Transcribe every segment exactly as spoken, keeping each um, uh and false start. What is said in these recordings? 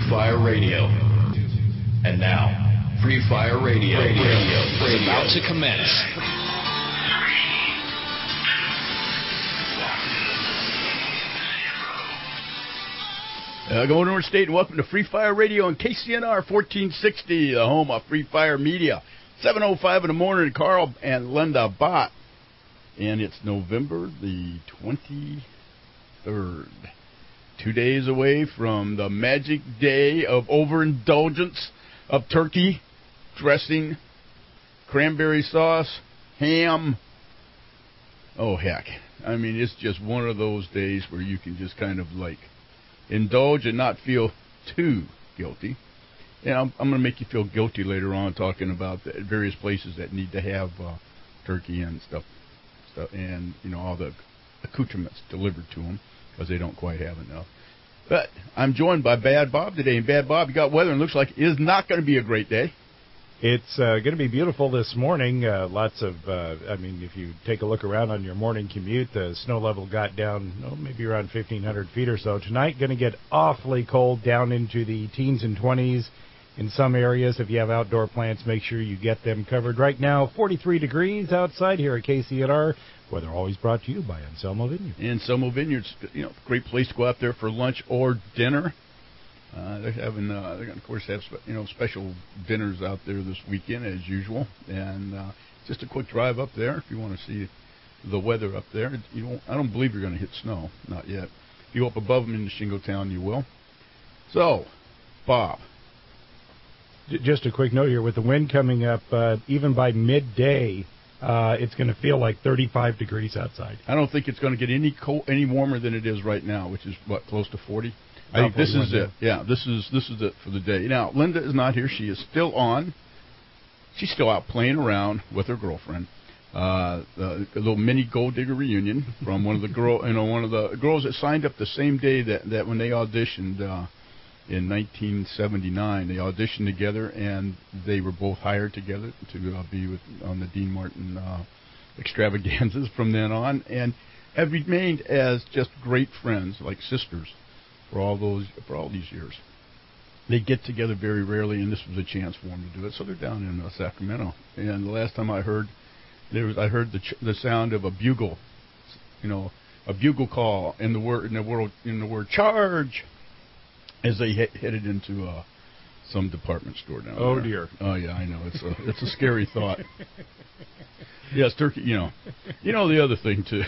Fire Radio. And now, Free Fire Radio, Radio, Radio is about to commence. Uh, go North State and welcome to Free Fire Radio on K C N R fourteen sixty, the home of Free Fire Media. seven oh five in the morning, Carl and Linda Bott. And it's November the twenty-third. Two days away from the magic day of overindulgence of turkey, dressing, cranberry sauce, ham. Oh, heck. I mean, it's just one of those days where you can just kind of like indulge and not feel too guilty. And I'm, I'm going to make you feel guilty later on talking about the various places that need to have uh, turkey and stuff, stuff, and, you know, all the accoutrements delivered to them because they don't quite have enough. But I'm joined by Bad Bob today. And Bad Bob, you got weather and looks like it is not going to be a great day. It's uh, going to be beautiful this morning. Uh, lots of, uh, I mean, if you take a look around on your morning commute, the snow level got down, oh, maybe around fifteen hundred feet or so. Tonight, going to get awfully cold down into the teens and twenties in some areas. If you have outdoor plants, make sure you get them covered. Right now, forty-three degrees outside here at K C N R. Weather always brought to you by Anselmo Vineyard. Anselmo Vineyard's, you know, great place to go out there for lunch or dinner. Uh, they're having, uh, they're going to, of course, have you know special dinners out there this weekend as usual, and uh, just a quick drive up there if you want to see the weather up there. You don't, I don't believe you're going to hit snow, not yet. If you go up above them in the Shingletown, you will. So, Bob. Just a quick note here, with the wind coming up, uh, even by midday, uh, it's going to feel like thirty-five degrees outside. I don't think it's going to get any cold, any warmer than it is right now, which is what, close to forty. I think this is it. Yeah, this is this is it for the day. Now, Linda is not here. She is still on. She's still out playing around with her girlfriend. Uh, a little mini gold digger reunion from one of the girl, you know, one of the girls that signed up the same day that, that when they auditioned uh, in nineteen seventy-nine. They auditioned together, and they were both hired together to uh, be with on the Dean Martin uh, extravaganzas from then on, and have remained as just great friends, like sisters, for all those for all these years. They get together very rarely, and this was a chance for them to do it. So they're down in uh, Sacramento, and the last time I heard, there was I heard the ch- the sound of a bugle, you know, a bugle call in the word in the world in the word charge, as they he- headed into uh, some department store down oh, there. Oh dear! Oh yeah, I know it's a it's a scary thought. Yes, turkey. You know, you know the other thing too.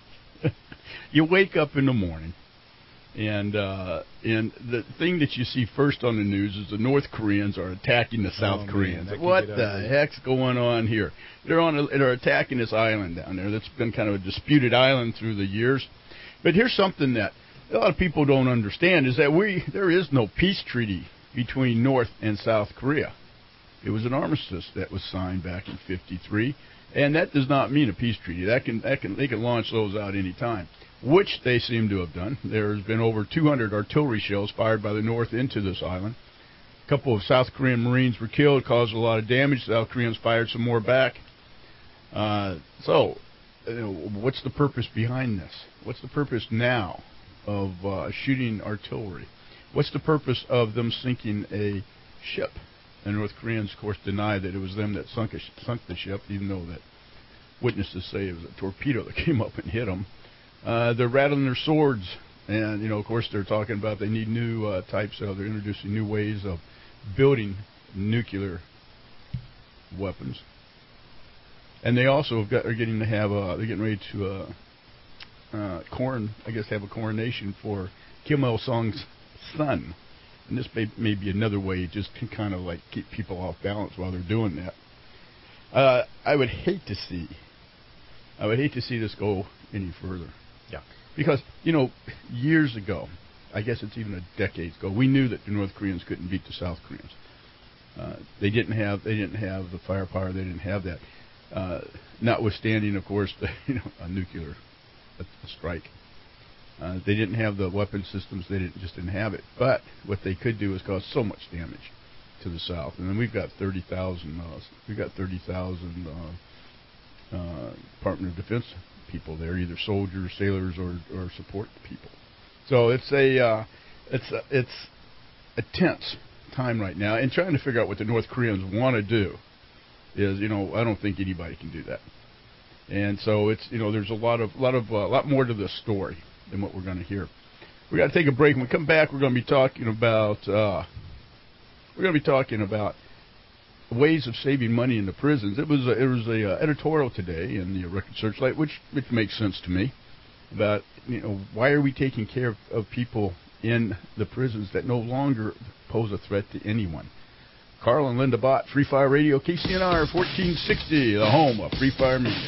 You wake up in the morning. And uh, and the thing that you see first on the news is the North Koreans are attacking the South oh, Koreans. Man, what the heck's going on here? They're on a, they're attacking this island down there. That's been kind of a disputed island through the years. But here's something that a lot of people don't understand is that we there is no peace treaty between North and South Korea. It was an armistice that was signed back in fifty-three, and that does not mean a peace treaty. That can that can they can launch those out any time, which they seem to have done. There's been over two hundred artillery shells fired by the North into this island. A couple of South Korean Marines were killed, caused a lot of damage. South Koreans fired some more back. Uh, so, you know, what's the purpose behind this? What's the purpose now of uh, shooting artillery? What's the purpose of them sinking a ship? The North Koreans, of course, deny that it was them that sunk, a sh- sunk the ship, even though that witnesses say it was a torpedo that came up and hit them. Uh, they're rattling their swords, and, you know, of course, they're talking about they need new uh, types of, they're introducing new ways of building nuclear weapons. And they also have got, are getting to have, a, they're getting ready to, uh, uh, corn, I guess, have a coronation for Kim Il-sung's son. And this may, may be another way just to kind of like keep people off balance while they're doing that. Uh, I would hate to see, I would hate to see this go any further. Yeah. Because, you know, years ago, I guess it's even a decade ago, we knew that the North Koreans couldn't beat the South Koreans. Uh, they didn't have they didn't have the firepower. They didn't have that. Uh, notwithstanding, of course, the, you know, a nuclear a, a strike. Uh, they didn't have the weapon systems. They didn't just didn't have it. But what they could do is cause so much damage to the South. And then we've got thirty thousand. Uh, we've got thirty thousand uh, uh, Department of Defense people there, either soldiers, sailors, or, or support people. So it's a uh, it's a, it's a tense time right now, and trying to figure out what the North Koreans want to do is, you know, I don't think anybody can do that. And so it's, you know, there's a lot of, lot of, a uh, lot more to this story than what we're going to hear. We got to take a break. When we come back, we're going to be talking about, uh, we're going to be talking about ways of saving money in the prisons. It was a, it was a uh, editorial today in the Record Searchlight, which which makes sense to me, about, you know, why are we taking care of, of people in the prisons that no longer pose a threat to anyone. Carl and Linda Bott, Free Fire Radio, K C N R fourteen sixty, the home of Free Fire Media.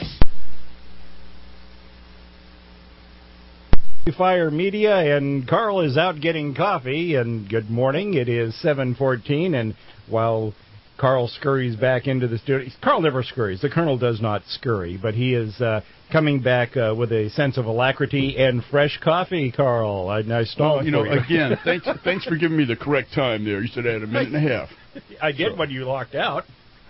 Free Fire Media, and Carl is out getting coffee, and good morning. It is seven fourteen, and while Carl scurries back into the studio, Carl never scurries. The Colonel does not scurry, but he is uh, coming back uh, with a sense of alacrity and fresh coffee, Carl. I, I stalled well, you know, for you. again, thanks, thanks for giving me the correct time there. You said I had a minute and a half. I did so. when you locked out.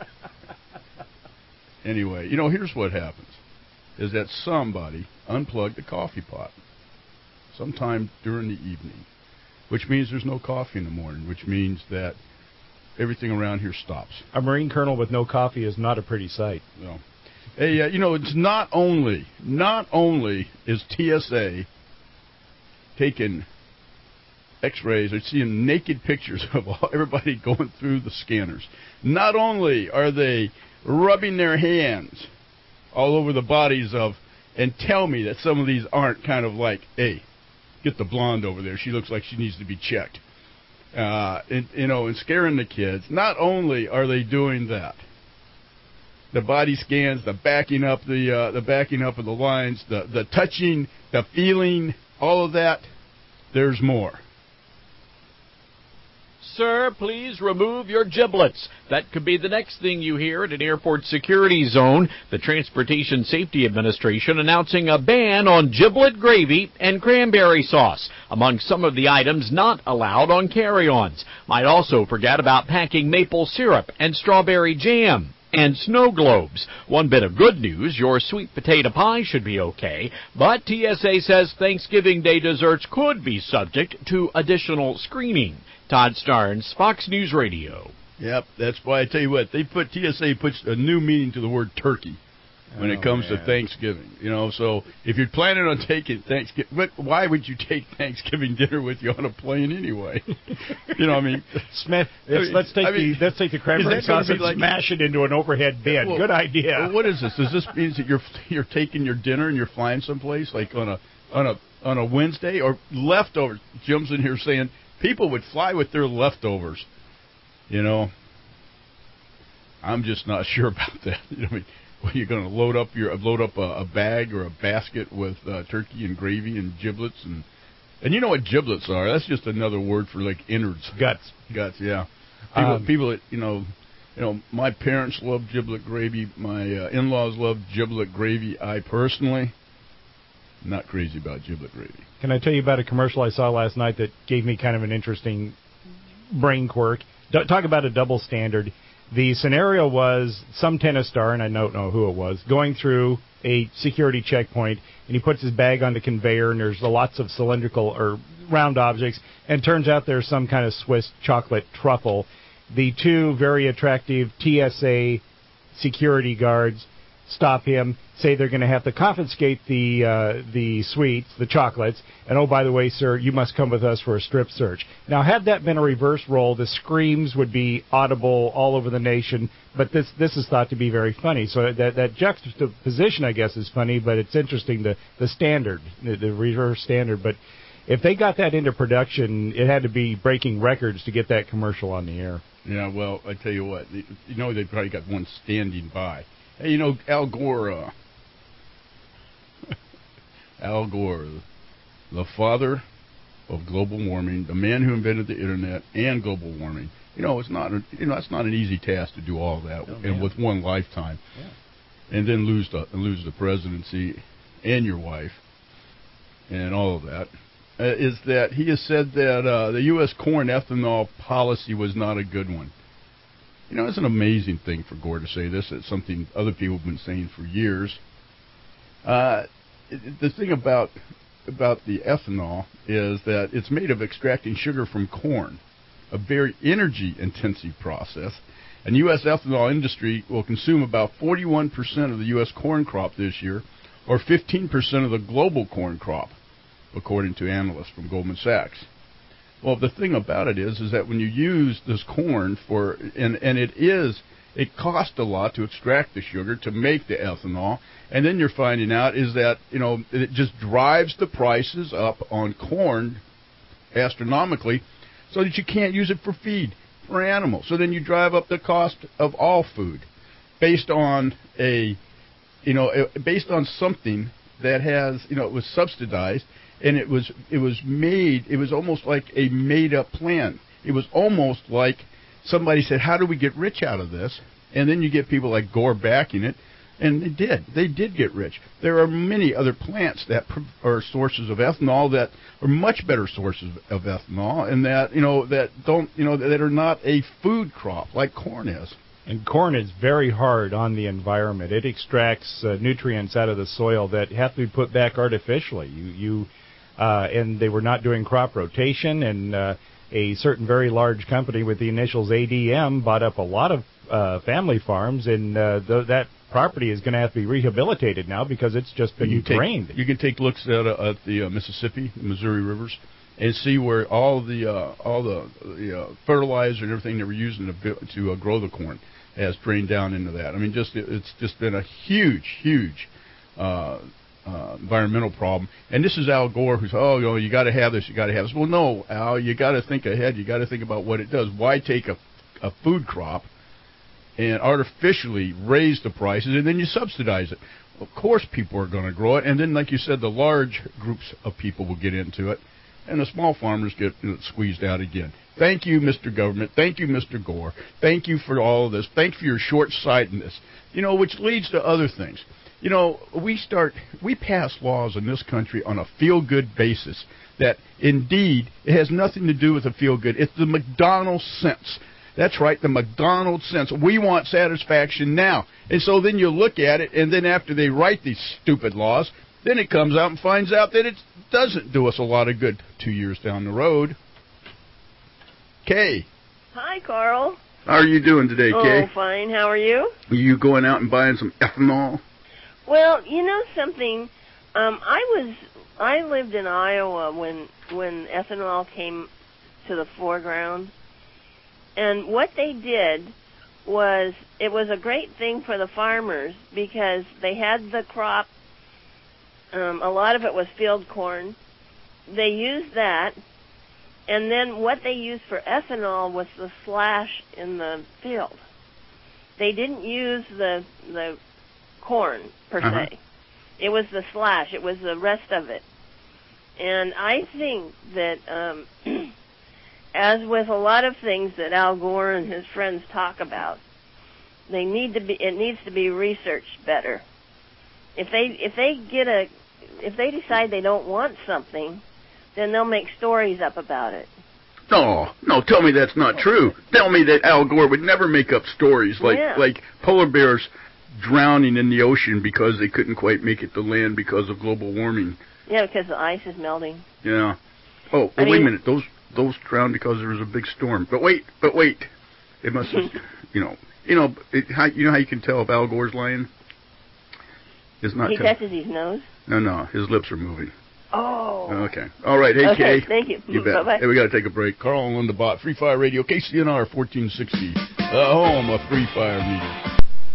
Anyway, you know, here's what happens, is that somebody unplugged the coffee pot sometime during the evening, which means there's no coffee in the morning, which means that everything around here stops. A Marine colonel with no coffee is not a pretty sight. No. Hey, uh, you know, it's not only, not only is T S A taking X-rays, they're seeing naked pictures of all, everybody going through the scanners. Not only are they rubbing their hands all over the bodies of, and tell me that some of these aren't kind of like, hey, get the blonde over there. She looks like she needs to be checked. Uh, and, you know, and scaring the kids. Not only are they doing that, the body scans, the backing up, the uh, the backing up of the lines, the the touching, the feeling, all of that. There's more. Sir, please remove your giblets. That could be the next thing you hear at an airport security zone. The Transportation Safety Administration announcing a ban on giblet gravy and cranberry sauce among some of the items not allowed on carry-ons. Might also forget about packing maple syrup and strawberry jam and snow globes. One bit of good news, your sweet potato pie should be okay, but T S A says Thanksgiving Day desserts could be subject to additional screening. Todd Starnes, Fox News Radio. Yep, that's why I tell you what, they put, T S A puts a new meaning to the word turkey when oh, it comes man. to Thanksgiving. You know, so if you're planning on taking Thanksgiving, but why would you take Thanksgiving dinner with you on a plane anyway? You know, I mean, Smith, let's, let's take I mean, the let's take the cranberry sauce and like, smash it into an overhead bin. Well, Good idea. Well, what is this? Does this mean that you're you're taking your dinner and you're flying someplace like on a on a on a Wednesday or leftovers? Jim's in here saying people would fly with their leftovers. You know, I'm just not sure about that. You know, I mean, well, you're going to load up your load up a, a bag or a basket with uh, turkey and gravy and giblets and and you know what giblets are? That's just another word for like innards, guts, guts. Yeah, people, um, people that you know, you know, my parents love giblet gravy. My uh, in-laws love giblet gravy. I personally, not crazy about giblet gravy. Can I tell you about a commercial I saw last night that gave me kind of an interesting brain quirk? D- talk about a double standard. The scenario was some tennis star, and I don't know who it was, going through a security checkpoint, and he puts his bag on the conveyor, and there's lots of cylindrical or round objects, and turns out there's some kind of Swiss chocolate truffle. The two very attractive T S A security guards stop him, say they're going to have to confiscate the uh, the sweets, the chocolates, and oh, by the way, sir, you must come with us for a strip search. Now, had that been a reverse role, the screams would be audible all over the nation, but this this is thought to be very funny. So that that juxtaposition, I guess, is funny, but it's interesting, the, the standard, the, the reverse standard. But if they got that into production, it had to be breaking records to get that commercial on the air. Yeah, well, I tell you what, you know, they probably got one standing by. Hey, you know, Al Gore, uh, Al Gore, the father of global warming, the man who invented the internet and global warming. You know, it's not, a, you know, it's not an easy task to do all that oh, and with one lifetime, yeah. and then lose the and lose the presidency and your wife and all of that. Uh, is that he has said that uh, the U S corn ethanol policy was not a good one. You know, it's an amazing thing for Gore to say this. It's something other people have been saying for years. Uh, the thing about about the ethanol is that it's made of extracting sugar from corn, a very energy-intensive process. And U S ethanol industry will consume about forty-one percent of the U S corn crop this year, or fifteen percent of the global corn crop, according to analysts from Goldman Sachs. Well, the thing about it is, is that when you use this corn for, and, and it is, it costs a lot to extract the sugar to make the ethanol, and then you're finding out is that, you know, it just drives the prices up on corn astronomically so that you can't use it for feed for animals. So then you drive up the cost of all food based on a, you know, based on something that has, you know, it was subsidized. And it was it was made, it was almost like a made-up plan. It was almost like somebody said, how do we get rich out of this? And then you get people like Gore backing it, and they did. They did get rich. There are many other plants that are sources of ethanol that are much better sources of ethanol, and that, you know, that don't, you know, that are not a food crop like corn is. And corn is very hard on the environment. It extracts uh, nutrients out of the soil that have to be put back artificially. You, you, uh, and they were not doing crop rotation, and uh, a certain very large company with the initials A D M bought up a lot of uh, family farms, and uh, th- that property is going to have to be rehabilitated now because it's just been you drained. Take, you can take looks at, uh, at the uh, Mississippi, the Missouri rivers, and see where all the uh, all the, the uh, fertilizer and everything they were using to to uh, grow the corn has drained down into that. I mean, just it, it's just been a huge, huge uh, uh, environmental problem. And this is Al Gore, who's, oh, you know, you got to have this, you got to have this. Well, no, Al, you got to think ahead. You got to think about what it does. Why take a, a food crop and artificially raise the prices, and then you subsidize it? Of course people are going to grow it, and then, like you said, the large groups of people will get into it, and the small farmers get you know, squeezed out again. Thank you, Mister Government. Thank you, Mister Gore. Thank you for all of this. Thank you for your short-sightedness, you know, which leads to other things. You know, we start, we pass laws in this country on a feel-good basis that, indeed, it has nothing to do with the feel-good. It's the McDonald's sense. That's right, the McDonald's sense. We want satisfaction now. And so then you look at it, and then after they write these stupid laws, then it comes out and finds out that it doesn't do us a lot of good two years down the road. Kay. Hi, Carl. How are you doing today, Kay? Oh, fine. How are you? Are you going out and buying some ethanol? Well, you know something? Um, I was I lived in Iowa when when ethanol came to the foreground, and what they did was it was a great thing for the farmers because they had the crop. Um, a lot of it was field corn. They used that, and then what they used for ethanol was the slash in the field. They didn't use the the corn, per uh-huh. se. It was the slash. It was the rest of it. And I think that, um, as with a lot of things that Al Gore and his friends talk about, they need to be. It needs to be researched better. If they if they get a if they decide they don't want something, then they'll make stories up about it. No, no, tell me that's not true. Tell me that Al Gore would never make up stories like yeah. like polar bears drowning in the ocean because they couldn't quite make it to land because of global warming. Yeah, because the ice is melting. Yeah. Oh, oh I wait mean, a minute. Those those drowned because there was a big storm. But wait, but wait. It must have, you know, you know, it, how, you know how you can tell if Al Gore's lying? It's not. He tell- touches his nose. No, no, his lips are moving. Oh. Okay. All right. Hey, okay, Kay. thank you. You bet. Bye-bye. Hey, we got to take a break. Carl and Linda Bott, Free Fire Radio, K C N R fourteen sixty, the home of Free Fire Media.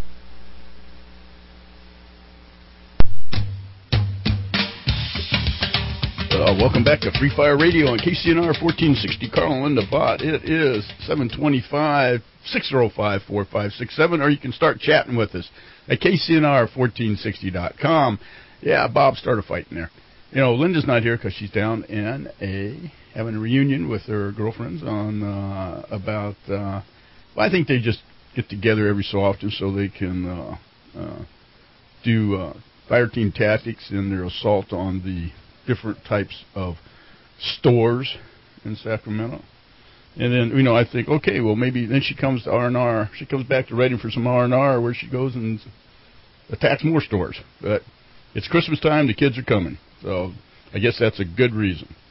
Uh, welcome back to Free Fire Radio on K C N R fourteen sixty. Carl and Linda Bott. It is seven twenty-five, six oh five, four five six seven, or you can start chatting with us at K C N R fourteen sixty dot com. Yeah, Bob started fighting there. You know, Linda's not here because she's down in a having a reunion with her girlfriends on uh, about. Uh, well, I think they just get together every so often so they can uh, uh, do uh, fire team tactics in their assault on the different types of stores in Sacramento. And then, you know, I think, okay, well, maybe then she comes to R and R. She comes back to Redding for some R and R where she goes and attacks more stores. But it's Christmas time. The kids are coming. So I guess that's a good reason.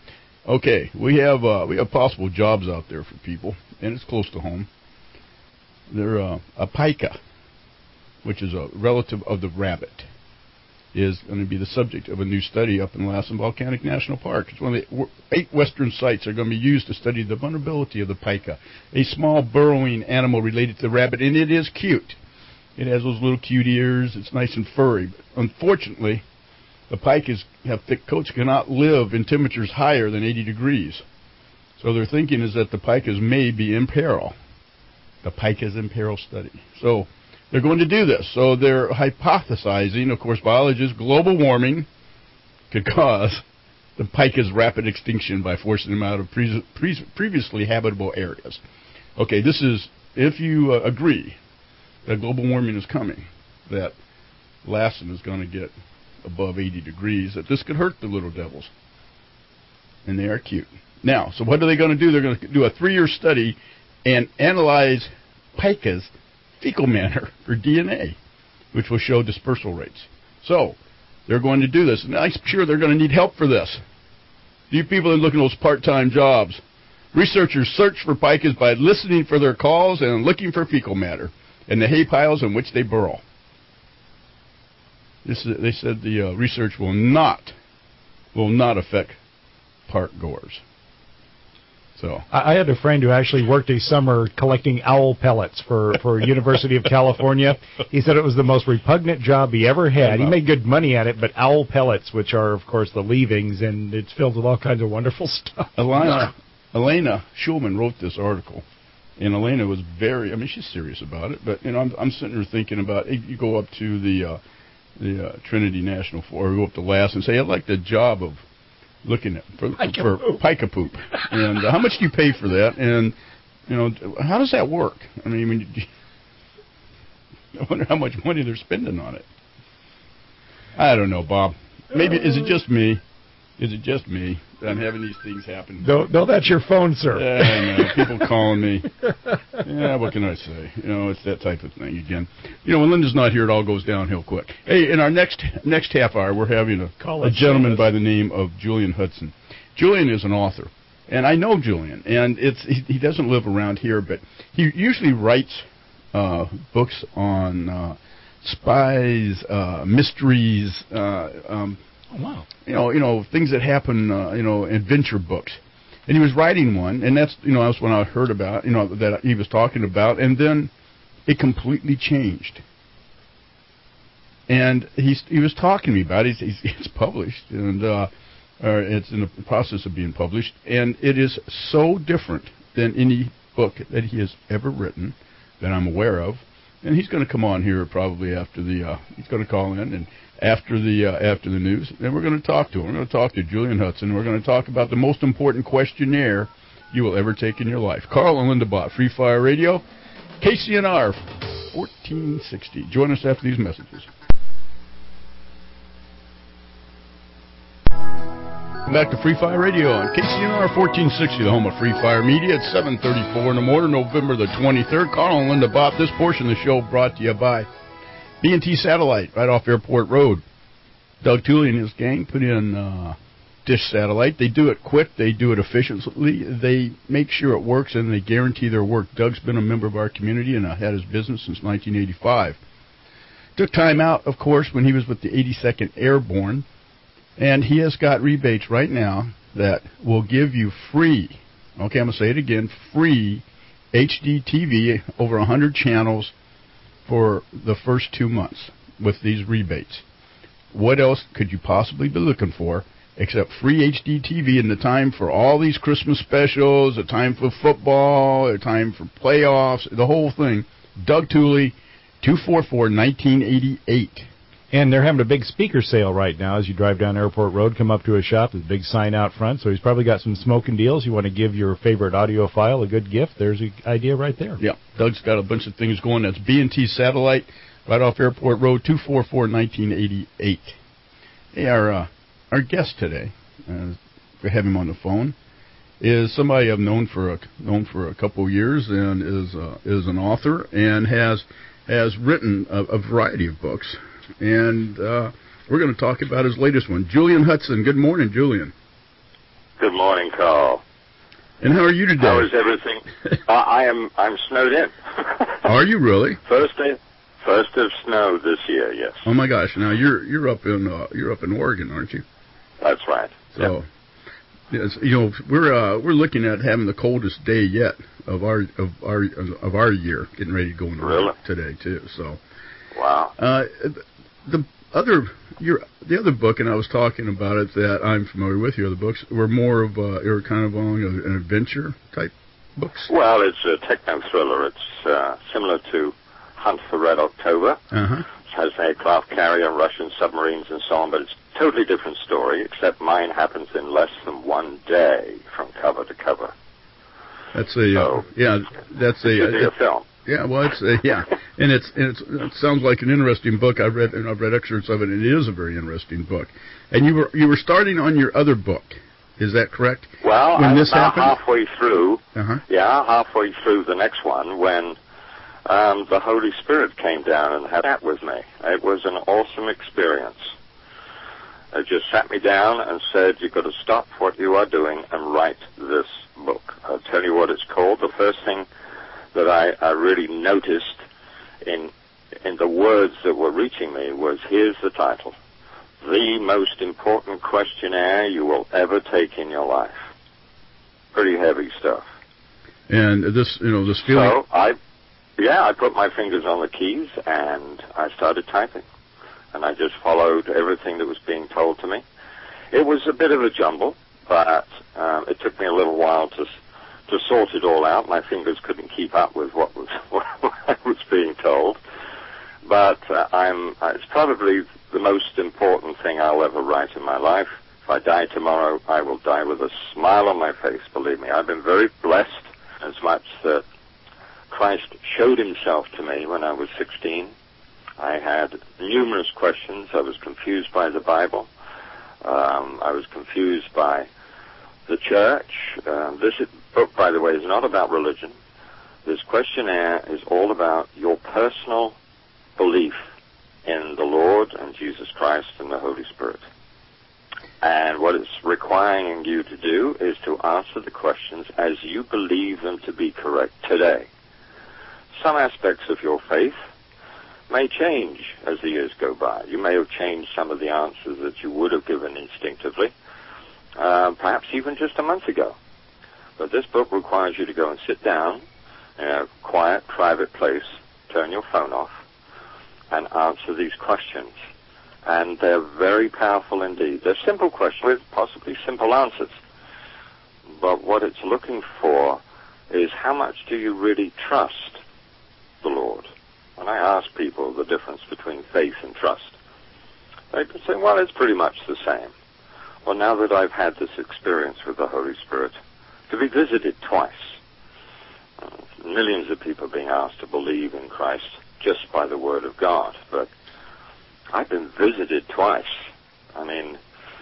Okay, we have uh, we have possible jobs out there for people, and it's close to home. They're uh, a pika, which is a relative of the rabbit, is going to be the subject of a new study up in Lassen Volcanic National Park. It's one of the eight western sites that are going to be used to study the vulnerability of the pika, a small burrowing animal related to the rabbit, and it is cute. It has those little cute ears. It's nice and furry. But unfortunately, the pikas have thick coats, cannot live in temperatures higher than eighty degrees. So their thinking is that the pikas may be in peril. The pikas in peril study. So they're going to do this. So they're hypothesizing, of course, biologists, global warming could cause the pika's rapid extinction by forcing them out of pre- pre- previously habitable areas. Okay, this is, if you uh, agree that global warming is coming, that Lassen is going to get above eighty degrees, that this could hurt the little devils. And they are cute. Now, so what are they going to do? They're going to do a three-year study and analyze pikas' fecal matter for D N A, which will show dispersal rates. So, they're going to do this. And I'm sure they're going to need help for this. You people are looking at those part-time jobs. Researchers search for pikas by listening for their calls and looking for fecal matter and the hay piles in which they burrow. This is, they said the uh, research will not will not affect park goers. So I had a friend who actually worked a summer collecting owl pellets for for University of California. He said it was the most repugnant job he ever had. He made good money at it, but owl pellets, which are of course the leavings, and it's filled with all kinds of wonderful stuff. Elena, Elena Schulman wrote this article. And Elena was very, I mean, she's serious about it, but, you know, I'm, I'm sitting here thinking about, you go up to the uh, the uh, Trinity National Forest, or go up to Lassen and say, I'd like the job of looking at, for, Pika for poop. pika poop. And uh, how much do you pay for that? And, you know, how does that work? I mean, I, mean, I wonder how much money they're spending on it. I don't know, Bob. Maybe, is it just me? Is it just me that I'm having these things happen? No, no, that's your phone, sir. Yeah, I know. People calling me. Yeah, what can I say? You know, it's that type of thing again. You know, when Linda's not here, it all goes downhill quick. Hey, in our next next half hour, we're having a, a gentleman by the name of Julian Hudson. Julian is an author, and I know Julian, and it's he, he doesn't live around here, but he usually writes uh, books on uh, spies, uh, mysteries, uh, um, Oh, wow. You know, you know, things that happen, uh, you know, adventure books. And he was writing one, and that's, you know, that's when I heard about, you know, that he was talking about, and then it completely changed. And he's, he was talking to me about it. He's, he's, it's published, and uh, or it's in the process of being published, and it is so different than any book that he has ever written that I'm aware of. And he's going to come on here probably after the, uh, he's going to call in and after the uh, after the news, and we're going to talk to him. We're going to talk to Julian Hudson. We're going to talk about the most important questionnaire you will ever take in your life. Carl and Linda Bott, Free Fire Radio, K C N R fourteen sixty. Join us after these messages. Welcome back to Free Fire Radio on K C N R fourteen sixty, the home of Free Fire Media. It's seven thirty-four in the morning, November the twenty-third. Carl and Linda Bott. This portion of the show brought to you by B and T Satellite, right off Airport Road. Doug Tooley and his gang put in uh, Dish Satellite. They do it quick. They do it efficiently. They make sure it works, and they guarantee their work. Doug's been a member of our community and uh, had his business since nineteen eighty-five. Took time out, of course, when he was with the eighty-second Airborne, and he has got rebates right now that will give you free, okay, I'm going to say it again, free H D T V, over one hundred channels, for the first two months with these rebates. What else could you possibly be looking for except free H D T V in the time for all these Christmas specials, a time for football, a time for playoffs, the whole thing? Doug Tooley, two four four, one nine eight eight. And they're having a big speaker sale right now as you drive down Airport Road, come up to a shop, there's a big sign out front, so he's probably got some smoking deals. You want to give your favorite audiophile a good gift, there's an idea right there. Yeah, Doug's got a bunch of things going. That's B and T Satellite, right off Airport Road, two four four, one nine eight eight. Hey, our, uh, our guest today, uh, we have him on the phone, is somebody I've known for a, known for a couple of years, and is uh, is an author, and has, has written a, a variety of books. And uh, we're going to talk about his latest one. Julian Hudson. Good morning, Julian. Good morning, Carl. And how are you today? How is everything? uh, I am. I'm snowed in. Are you really? First day, first of snow this year. Yes. Oh my gosh! Now you're you're up in uh, you're up in Oregon, aren't you? That's right. So, yep. yes, you know, we're uh, we're looking at having the coldest day yet of our of our of our year, getting ready to go into really? today too. So, wow. Uh, the other your the other book, and I was talking about it that I'm familiar with. Your other books were more of uh, they were kind of along an adventure type books. Well, it's a techno thriller. It's uh, similar to Hunt for Red October. Uh-huh. It has an aircraft carrier, Russian submarines, and so on, but it's a totally different story, except mine happens in less than one day from cover to cover. That's a, so, uh, yeah, that's a, it should be a film. Yeah, well, it's, a, yeah, and it's, and it's, it sounds like an interesting book. I've read, and I've read excerpts of it, and it is a very interesting book. And you were, you were starting on your other book. Is that correct? Well, when I'm this about happened? halfway through, uh-huh. yeah, halfway through the next one when Um, the Holy Spirit came down and had that with me. It was an awesome experience. It just sat me down and said, you've got to stop what you are doing and write this book. I'll tell you what it's called. The first thing that I, I really noticed in in the words that were reaching me was, here's the title, The Most Important Questionnaire You Will Ever Take in Your Life. Pretty heavy stuff. And this, you know, this feeling... So I... Yeah, I put my fingers on the keys and I started typing. And I just followed everything that was being told to me. It was a bit of a jumble, but um, it took me a little while to to sort it all out. My fingers couldn't keep up with what was what I was being told. But uh, I'm it's probably the most important thing I'll ever write in my life. If I die tomorrow, I will die with a smile on my face, believe me. I've been very blessed as much that Christ showed himself to me when I was sixteen. I had numerous questions. I was confused by the Bible. Um, I was confused by the church. Uh, this book, by the way, is not about religion. This questionnaire is all about your personal belief in the Lord and Jesus Christ and the Holy Spirit. And what it's requiring you to do is to answer the questions as you believe them to be correct today. Some aspects of your faith may change as the years go by. You may have changed some of the answers that you would have given instinctively, uh, perhaps even just a month ago. But this book requires you to go and sit down in a quiet, private place, turn your phone off, and answer these questions. And they're very powerful indeed. They're simple questions with possibly simple answers. But what it's looking for is how much do you really trust the Lord? When I ask people the difference between faith and trust, they can say, well, it's pretty much the same. Well, now that I've had this experience with the Holy Spirit, to be visited twice, uh, millions of people being asked to believe in Christ just by the Word of God, but I've been visited twice. I mean,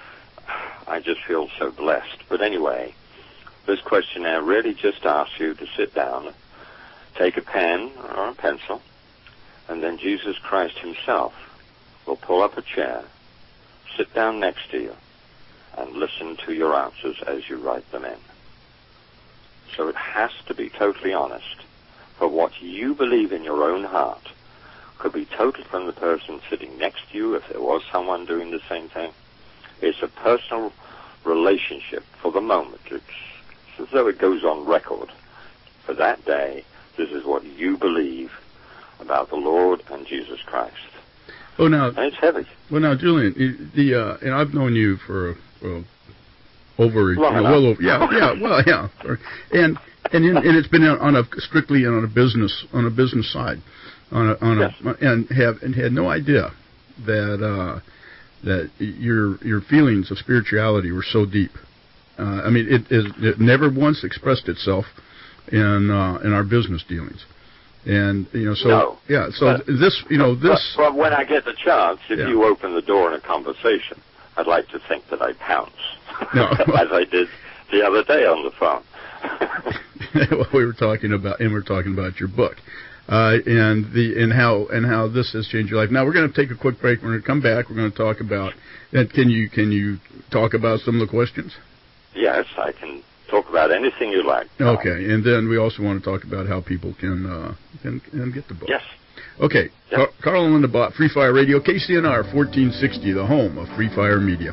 I just feel so blessed. But anyway, this questionnaire really just asks you to sit down, take a pen or a pencil, and then Jesus Christ himself will pull up a chair, sit down next to you, and listen to your answers as you write them in. So it has to be totally honest. But what you believe in your own heart could be totally from the person sitting next to you, if there was someone doing the same thing. It's a personal relationship for the moment. It's, it's as though it goes on record. For that day, this is what you believe about the Lord and Jesus Christ. Oh, now, and it's heavy. Well, now, Julian, the uh, and I've known you for well, over, Long you know, well over, yeah, yeah, well, yeah, and and in, and it's been on a strictly on a business on a business side, on a on yes. a and have and had no idea that uh, that your your feelings of spirituality were so deep. Uh, I mean, it, it it never once expressed itself in uh, in our business dealings. And, you know, so, no. yeah, so but, this, you know, this... But, but when I get the chance, if yeah. you open the door in a conversation, I'd like to think that I pounce, no. as I did the other day on the phone. Well, we were talking about, and we we're talking about your book, uh, and the and how and how this has changed your life. Now, we're going to take a quick break. We're going to come back. We're going to talk about, and can you can you talk about some of the questions? Yes, I can talk about anything you like. Okay, and then we also want to talk about how people can uh, can, can get the book. Yes. Okay, Yep. Car- Carl and Linda Bott, Free Fire Radio, K C N R fourteen sixty, the home of Free Fire Media.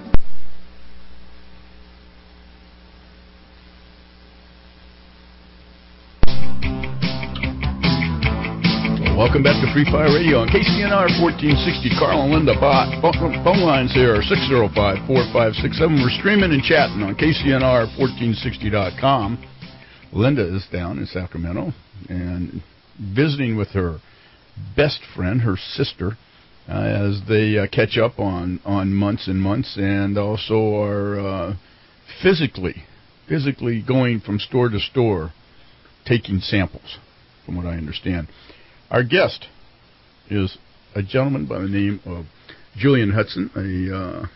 Welcome back to Free Fire Radio on K C N R fourteen sixty. Carl and Linda Bott. Phone lines here are six oh five, four five six seven. We're streaming and chatting on K C N R fourteen sixty dot com. Linda is down in Sacramento and visiting with her best friend, her sister, uh, as they uh, catch up on, on months and months, and also are uh, physically, physically going from store to store, taking samples, from what I understand. Our guest is a gentleman by the name of Julian Hudson, a, uh,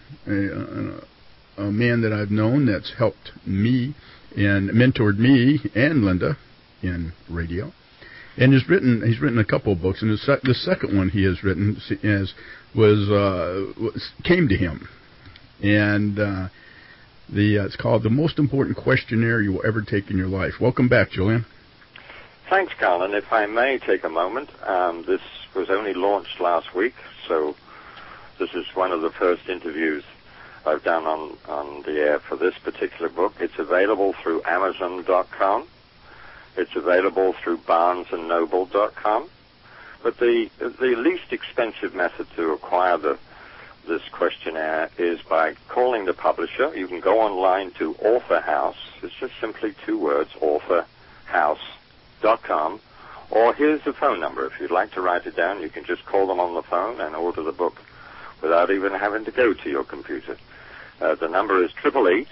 a, a man that I've known that's helped me and mentored me and Linda in radio, and has written. He's written a couple of books, and the, sec- the second one he has written is was, uh, was came to him, and uh, the uh, it's called "The Most Important Questionnaire You Will Ever Take in Your Life." Welcome back, Julian. Thanks, Colin. If I may take a moment, um, this was only launched last week, so this is one of the first interviews I've done on, on the air for this particular book. It's available through Amazon dot com. It's available through Barnes and Noble dot com. But the the least expensive method to acquire the this questionnaire is by calling the publisher. You can go online to Author House. It's just simply two words, Author House. Dot com, or here's the phone number. If you'd like to write it down, you can just call them on the phone and order the book without even having to go to your computer. Uh, the number is triple eight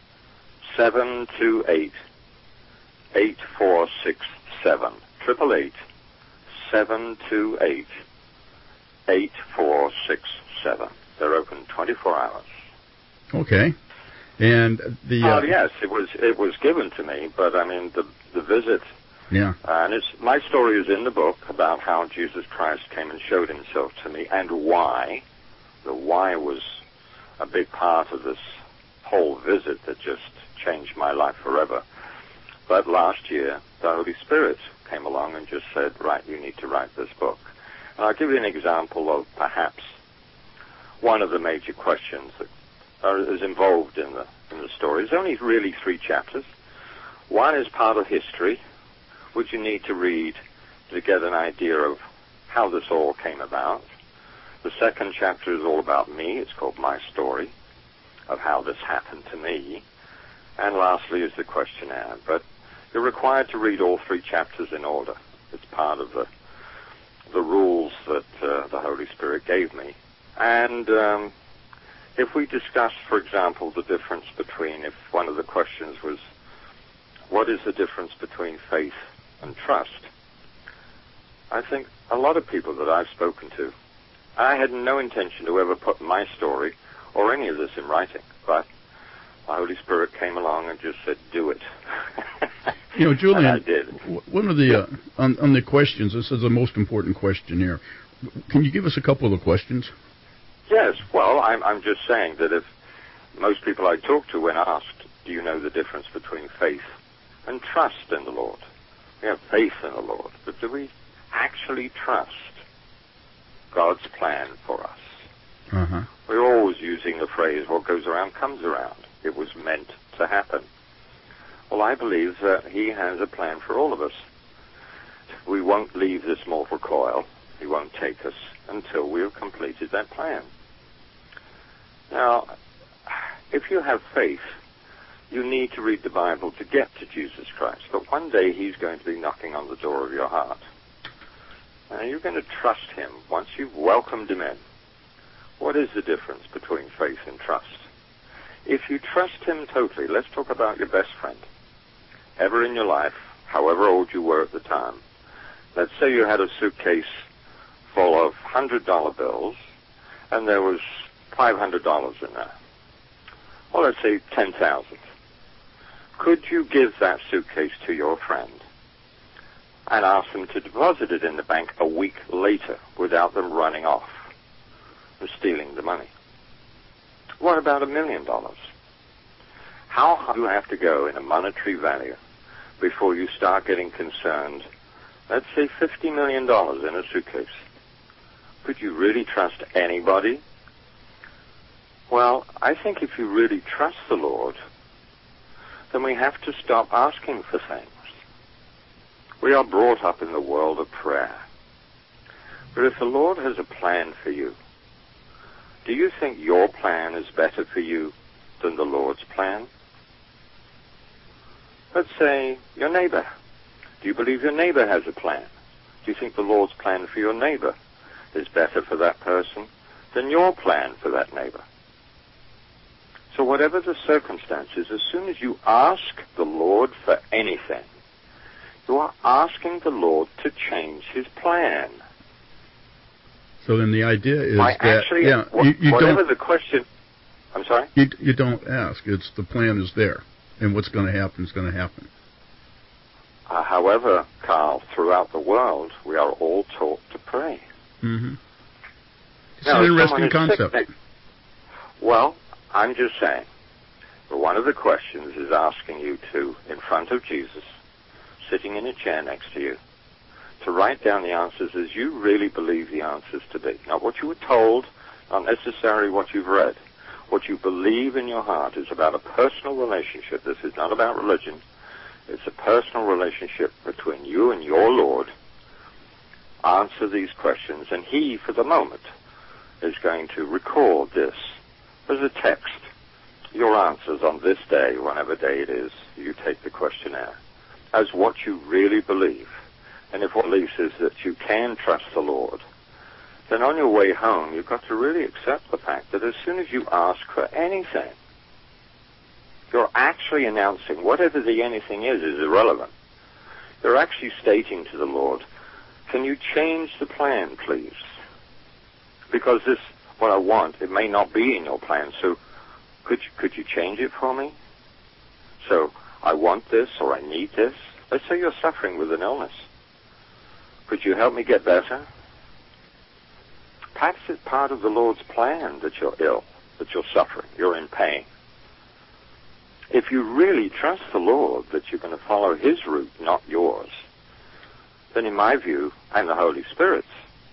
seven two eight eight four six seven. Triple eight seven two eight eight four six seven. They're open twenty-four hours. Okay, and the uh, oh yes, it was it was given to me, but I mean the the visit. Yeah. Uh, and it's, my story is in the book about how Jesus Christ came and showed himself to me and why. The why was a big part of this whole visit that just changed my life forever. But last year, the Holy Spirit came along and just said, right, you need to write this book. And I'll give you an example of perhaps one of the major questions that are, is involved in the, in the story. There's only really three chapters. One is part of history, which you need to read to get an idea of how this all came about. The second chapter is all about me. It's called My Story, of how this happened to me. And lastly is the questionnaire. But you're required to read all three chapters in order. It's part of the the rules that uh, the Holy Spirit gave me. And um, if we discuss, for example, the difference between, if one of the questions was, what is the difference between faith and trust? I think a lot of people that I've spoken to, I had no intention to ever put my story or any of this in writing, but the Holy Spirit came along and just said, do it. You know, Julian, and I did. One of the, uh, on, on the questions, this is the most important question here. Can you give us a couple of the questions? Yes, well, I'm, I'm just saying that if most people I talk to, when asked, do you know the difference between faith and trust in the Lord? We have faith in the Lord, but do we actually trust God's plan for us? Uh-huh. We're always using the phrase, what goes around comes around. It was meant to happen. Well, I believe that He has a plan for all of us. We won't leave this mortal coil. He won't take us until we have completed that plan. Now, if you have faith, you need to read the Bible to get to Jesus Christ. But one day He's going to be knocking on the door of your heart. And you're going to trust Him once you've welcomed Him in. What is the difference between faith and trust? If you trust Him totally, let's talk about your best friend. Ever in your life, however old you were at the time, let's say you had a suitcase full of one hundred dollar bills, and there was five hundred dollars in there. Well, let's say ten thousand dollars. Could you give that suitcase to your friend and ask them to deposit it in the bank a week later without them running off and stealing the money? What about a million dollars? How high do you have to go in a monetary value before you start getting concerned? Let's say fifty million dollars in a suitcase. Could you really trust anybody? Well, I think if you really trust the Lord, then we have to stop asking for things. We are brought up in the world of prayer. But if the Lord has a plan for you, do you think your plan is better for you than the Lord's plan? Let's say your neighbor. Do you believe your neighbor has a plan? Do you think the Lord's plan for your neighbor is better for that person than your plan for that neighbor? So whatever the circumstances, as soon as you ask the Lord for anything, you are asking the Lord to change his plan. So then the idea is I that actually, yeah, wh- you, you whatever don't, the question, I'm sorry? You, you don't ask. It's the plan is there, and what's going to happen is going to happen. Uh, however, Carl, throughout the world, we are all taught to pray. Mm-hmm. It's now, an interesting concept. Sick, well, I'm just saying, but one of the questions is asking you to, in front of Jesus, sitting in a chair next to you, to write down the answers as you really believe the answers to be. Not what you were told, not necessarily what you've read. What you believe in your heart is about a personal relationship. This is not about religion. It's a personal relationship between you and your Lord. Answer these questions, and he, for the moment, is going to record this as a text. Your answers on this day, whenever day it is, you take the questionnaire, as what you really believe. And if what belief is that you can trust the Lord, then on your way home, you've got to really accept the fact that as soon as you ask for anything, you're actually announcing whatever the anything is is irrelevant. You're actually stating to the Lord, can you change the plan, please? Because this, what I want, it may not be in your plan, so could you, could you change it for me? So I want this, or I need this. Let's say you're suffering with an illness. Could you help me get better? Perhaps it's part of the Lord's plan that you're ill, that you're suffering, you're in pain. If you really trust the Lord that you're going to follow his route, not yours, then in my view, and the Holy Spirit's,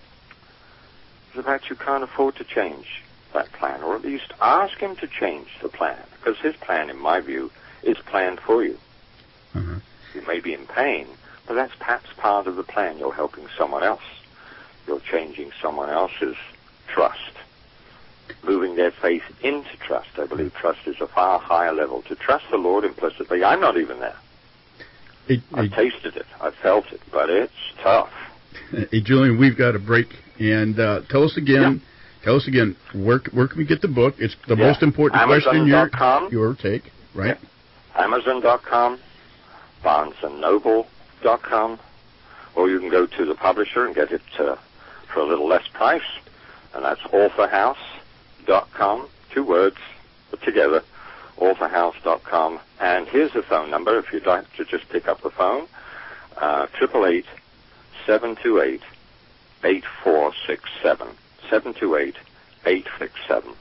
it's the fact you can't afford to change that plan, or at least ask him to change the plan, because his plan, in my view, is planned for you. Uh-huh. You may be in pain, but that's perhaps part of the plan. You're helping someone else. You're changing someone else's trust, moving their faith into trust. I believe trust is a far higher level. To trust the Lord implicitly, I'm not even there. Hey, I've hey, tasted it. I've felt it, but it's tough. Hey, Julian, we've got a break, and uh, tell us again. Yeah. Tell us again. Where where can we get the book? It's the yeah. most important Amazon dot com. question. Your your take, right? Yeah. Amazon dot com, Barnes and Noble dot com, or you can go to the publisher and get it uh, for a little less price, and that's author house dot com. Two words put together, author house dot com. And here's the phone number if you'd like to just pick up the phone: triple eight seven two eight eight four six seven. seven two eight eight six seven.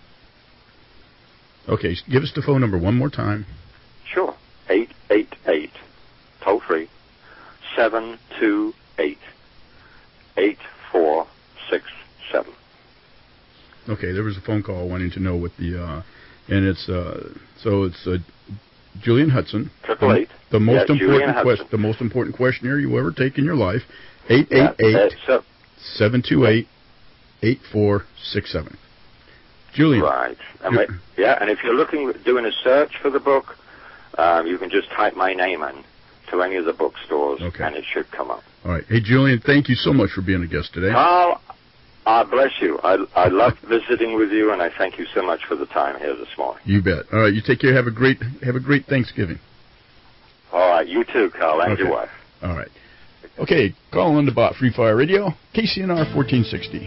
Okay, give us the phone number one more time. Sure. eight eight eight, toll free, seven two eight eight four six seven. Okay, there was a phone call wanting to know what the, uh, and it's, uh, so it's uh, Julian Hudson. Triple eight. The most yeah, important question, the most important questionnaire you ever take in your life. eight eight eight, seven two eight eight four six seven. Julian. Right. And wait, yeah, and if you're looking, doing a search for the book, um, you can just type my name in to any of the bookstores, okay. and it should come up. All right. Hey, Julian, thank you so much for being a guest today. Carl, I bless you. I, I love visiting with you, and I thank you so much for the time here this morning. You bet. All right. You take care. Have a great, have a great Thanksgiving. All right. You too, Carl, and okay. your wife. All right. Okay. Call in to Bot Free Fire Radio, K C N R fourteen sixty.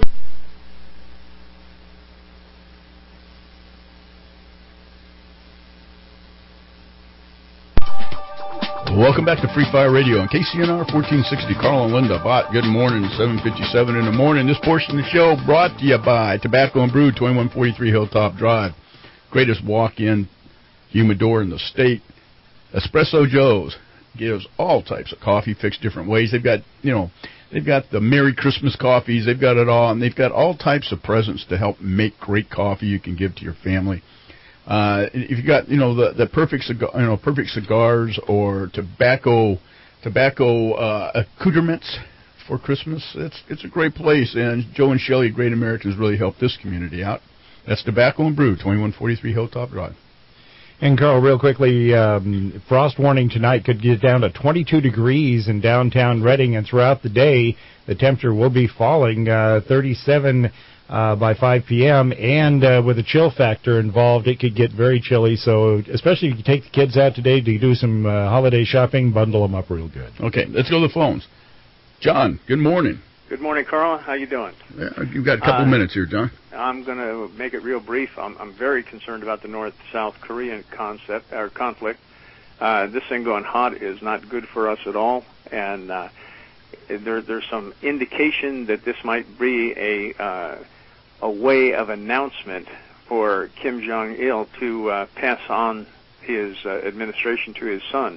Welcome back to Free Fire Radio on K C N R fourteen sixty. Carl and Linda Bott, good morning, seven fifty-seven in the morning. This portion of the show brought to you by Tobacco and Brew, twenty-one forty-three Hilltop Drive. Greatest walk-in humidor in the state. Espresso Joe's gives all types of coffee fixed different ways. They've got, you know, they've got the Merry Christmas coffees. They've got it all, and they've got all types of presents to help make great coffee you can give to your family. Uh, if you got, you know, the the perfect cigar, you know, perfect cigars or tobacco, tobacco uh, accoutrements for Christmas, it's it's a great place. And Joe and Shelley at Great Americans really helped this community out. That's Tobacco and Brew, twenty-one forty-three Hilltop Drive. And, Carl, real quickly, um, frost warning tonight could get down to twenty-two degrees in downtown Reading, and throughout the day, the temperature will be falling, uh, thirty-seven uh, by five p.m., and uh, with a chill factor involved, it could get very chilly. So especially if you take the kids out today to do some uh, holiday shopping, bundle them up real good. Okay, let's go to the phones. John, good morning. Good morning, Carl. How you doing? Yeah, you've got a couple uh, minutes here, John. I'm going to make it real brief. I'm, I'm very concerned about the North-South Korean concept or conflict. Uh, this thing going hot is not good for us at all, and uh, there, there's some indication that this might be a uh, a way of announcement for Kim Jong-il to uh, pass on his uh, administration to his son,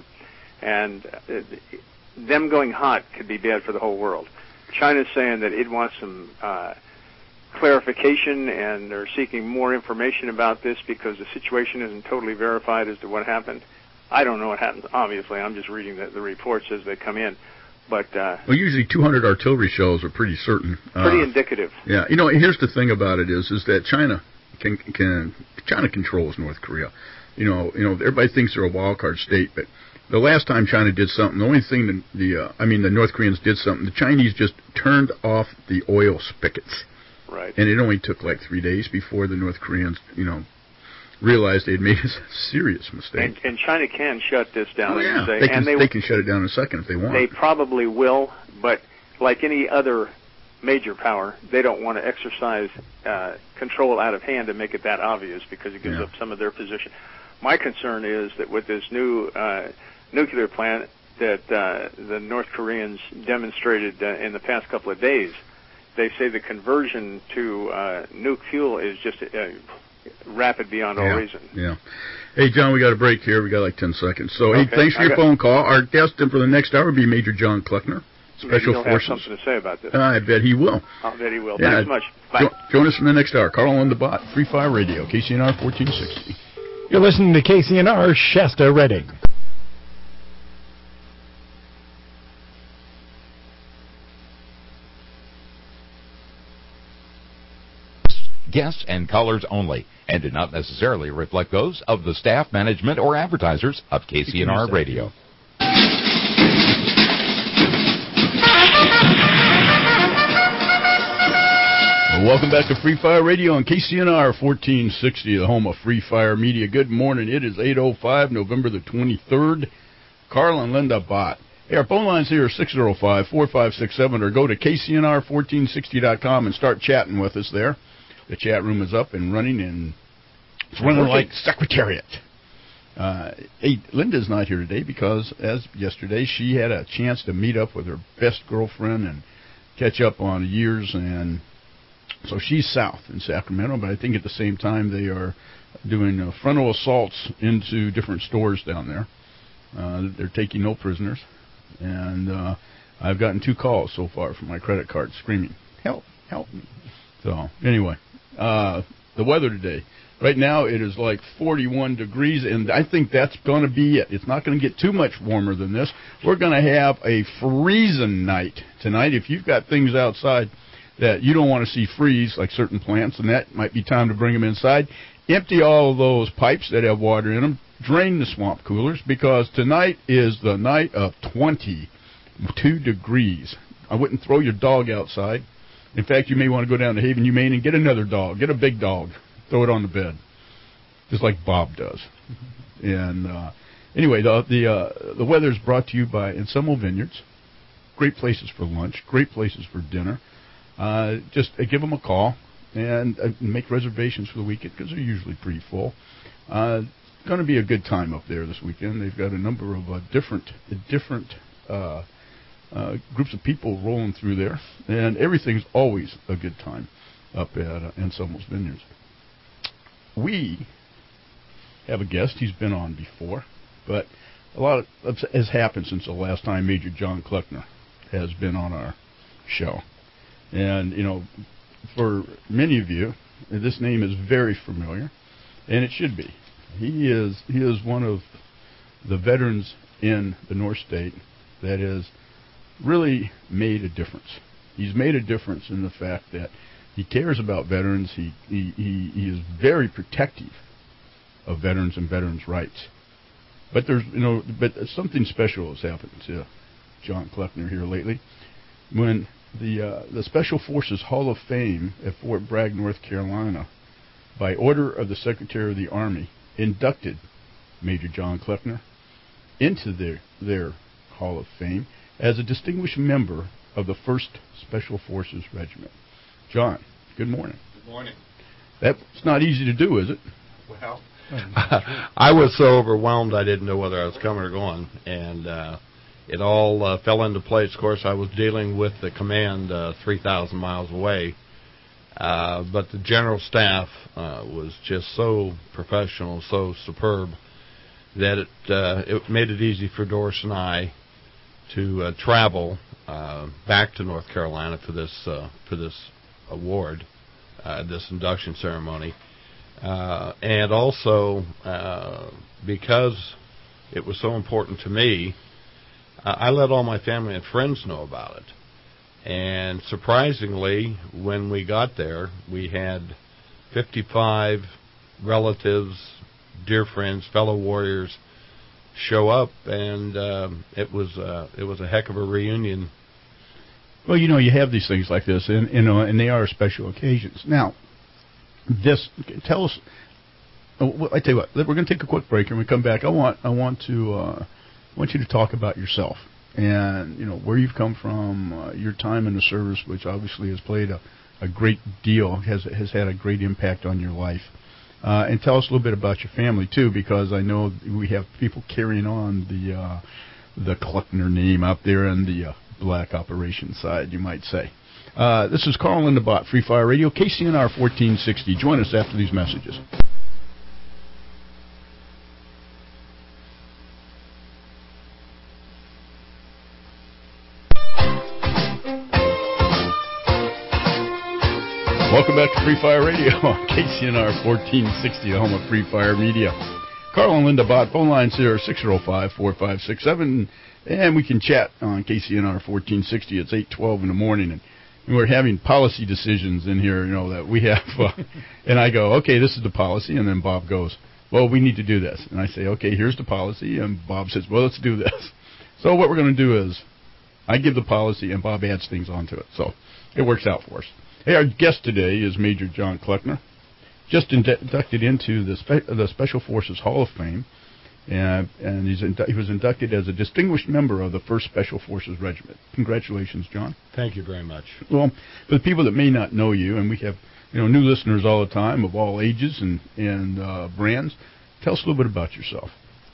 and uh, them going hot could be bad for the whole world. China's saying that it wants some uh, clarification, and they're seeking more information about this because the situation isn't totally verified as to what happened. I don't know what happened, obviously. I'm just reading the, the reports as they come in. But uh, well, usually two hundred artillery shells are pretty certain. Pretty uh, indicative. Yeah. You know, here's the thing about it is, is that China can, can China controls North Korea. You know, you know, everybody thinks they're a wild card state, but the last time China did something, the only thing that the, uh, I mean, the North Koreans did something, the Chinese just turned off the oil spigots. Right. And it only took like three days before the North Koreans, you know, realized they'd made a serious mistake. And, and China can shut this down. Oh, yeah. Say, they, can, and they, they can shut it down in a second if they want. They probably will, but like any other major power, they don't want to exercise uh, control out of hand and make it that obvious because it gives yeah. up some of their position. My concern is that with this new uh, nuclear plant that uh, the North Koreans demonstrated uh, in the past couple of days, they say the conversion to uh, nuke fuel is just uh, rapid beyond all yeah, reason. Yeah. Hey, John, we got a break here. We got like ten seconds. So, okay, hey, thanks for I your got, phone call. Our guest for the next hour will be Major John Kleckner, Special he'll Forces. Have something to say about this. Uh, I bet he will. I bet he will. Yeah. Thanks much. Bye. Jo- join us in the next hour. Carl on the Bot, Free Fire Radio, K C N R fourteen sixty. You're listening to K C N R Shasta Reading. Guests and callers only, and do not necessarily reflect those of the staff, management, or advertisers of K C N R Radio. Well, welcome back to Free Fire Radio on K C N R fourteen sixty, the home of Free Fire Media. Good morning. It is eight oh five, November the twenty-third. Carl and Linda Bott. Hey, our phone lines here are six oh five, four five six seven, or go to K C N R fourteen sixty dot com and start chatting with us there. The chat room is up and running, and it's running like Secretariat. Uh, hey, Linda's not here today because, as yesterday, she had a chance to meet up with her best girlfriend and catch up on years, and so she's south in Sacramento, but I think at the same time they are doing uh, frontal assaults into different stores down there. Uh, they're taking no prisoners, and uh, I've gotten two calls so far from my credit card screaming, help, help me. So, anyway, uh, the weather today. Right now it is like forty-one degrees, and I think that's going to be it. It's not going to get too much warmer than this. We're going to have a freezing night tonight. If you've got things outside that you don't want to see freeze, like certain plants, and that might be time to bring them inside. Empty all of those pipes that have water in them. Drain the swamp coolers, because tonight is the night of twenty-two degrees. I wouldn't throw your dog outside. In fact, you may want to go down to Haven Humane and get another dog. Get a big dog. Throw it on the bed, just like Bob does. And uh, anyway, the the, uh, the weather is brought to you by Ensemble Vineyards. Great places for lunch. Great places for dinner. Uh, just uh, give them a call and uh, make reservations for the weekend, because they're usually pretty full. Uh, it's going to be a good time up there this weekend. They've got a number of uh, different uh, different uh, uh, groups of people rolling through there, and everything's always a good time up at uh, Ensemble's Vineyards. We have a guest. He's been on before, but a lot of, has happened since the last time Major John Kleckner has been on our show. And, you know, for many of you, this name is very familiar, and it should be. He is he is one of the veterans in the North State that has really made a difference. He's made a difference in the fact that he cares about veterans. He he, he, he is very protective of veterans and veterans' rights. But there's you know, but something special has happened to John Kleckner here lately. When the uh, the Special Forces Hall of Fame at Fort Bragg, North Carolina, by order of the Secretary of the Army, inducted Major John Kleckner into their their Hall of Fame as a distinguished member of the first Special Forces Regiment. John, good morning. Good morning. That's not easy to do, is it? Well, I was so overwhelmed I didn't know whether I was coming or going, and uh, it all uh, fell into place. Of course, I was dealing with the command uh, three thousand miles away, uh, but the general staff uh, was just so professional, so superb, that it, uh, it made it easy for Doris and I to uh, travel uh, back to North Carolina for this uh, for this award, uh, this induction ceremony, uh, and also uh, because it was so important to me, uh, I let all my family and friends know about it. And surprisingly, when we got there, we had fifty-five relatives, dear friends, fellow warriors show up, and um, it was uh, it was a heck of a reunion. Well, you know, you have these things like this, and you know, and they are special occasions. Now, this tell us. I tell you what, we're going to take a quick break, and when we come back, I want I want to uh, I want you to talk about yourself and you know where you've come from, uh, your time in the service, which obviously has played a, a great deal, has has had a great impact on your life. Uh, and tell us a little bit about your family, too, because I know we have people carrying on the uh, the Kleckner name out there on the uh, black operations side, you might say. Uh, this is Carl Lindebott, Free Fire Radio, K C N R fourteen sixty. Join us after these messages. Welcome back to Free Fire Radio on K C N R fourteen sixty, the home of Free Fire Media. Carl and Linda Bott, phone lines here are six oh five, four five six seven, and we can chat on K C N R fourteen sixty. It's eight twelve in the morning, and, and we're having policy decisions in here, you know, that we have. Uh, and I go, okay, this is the policy, and then Bob goes, well, we need to do this. And I say, okay, here's the policy, and Bob says, well, let's do this. So what we're going to do is I give the policy, and Bob adds things onto it. So it works out for us. Hey, our guest today is Major John Kleckner, just inducted into the, Spe- the Special Forces Hall of Fame, and, and he's indu- he was inducted as a distinguished member of the first Special Forces Regiment. Congratulations, John. Thank you very much. Well, for the people that may not know you, and we have you know new listeners all the time of all ages and, and uh, brands, tell us a little bit about yourself.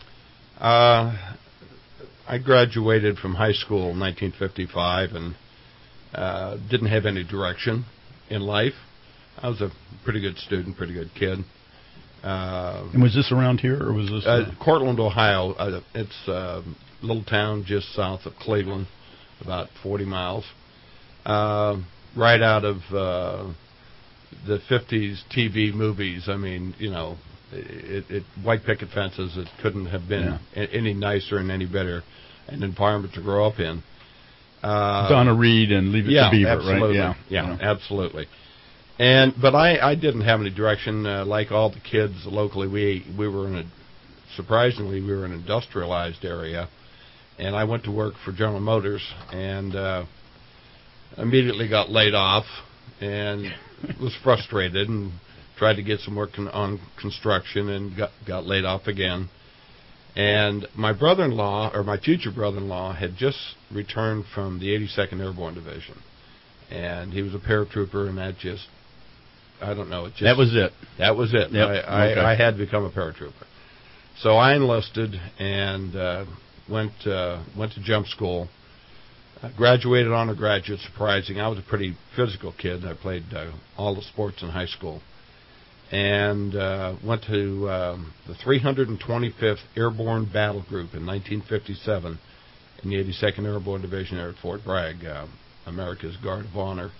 Uh, I graduated from high school in nineteen fifty-five and uh, didn't have any direction in life. I was a pretty good student, pretty good kid. Uh, and was this around here, or was this? Uh, Cortland, Ohio. Uh, it's a little town just south of Cleveland, about forty miles. Uh, right out of uh, the fifties T V movies. I mean, you know, it, it, white picket fences. It couldn't have been yeah. a, any nicer and any better an environment to grow up in. Uh, Donna Reed and Leave It yeah, to Beaver, absolutely. right? Yeah, yeah, yeah, absolutely. And but I, I didn't have any direction. Uh, like all the kids locally, we we were in a surprisingly we were in an industrialized area, and I went to work for General Motors and uh, immediately got laid off and was frustrated and tried to get some work con- on construction and got got laid off again. And my brother-in-law, or my future brother-in-law, had just returned from the eighty-second Airborne Division. And he was a paratrooper, and that just, I don't know. It just, that was it. That was it. Yep. I, I, okay. I had to become a paratrooper. So I enlisted and uh, went uh, went to jump school. I graduated on a graduate, surprising. I was a pretty physical kid. I played uh, all the sports in high school. and uh, went to um, the three hundred twenty-fifth Airborne Battle Group in nineteen fifty-seven in the eighty-second Airborne Division there at Fort Bragg, uh, America's Guard of Honor.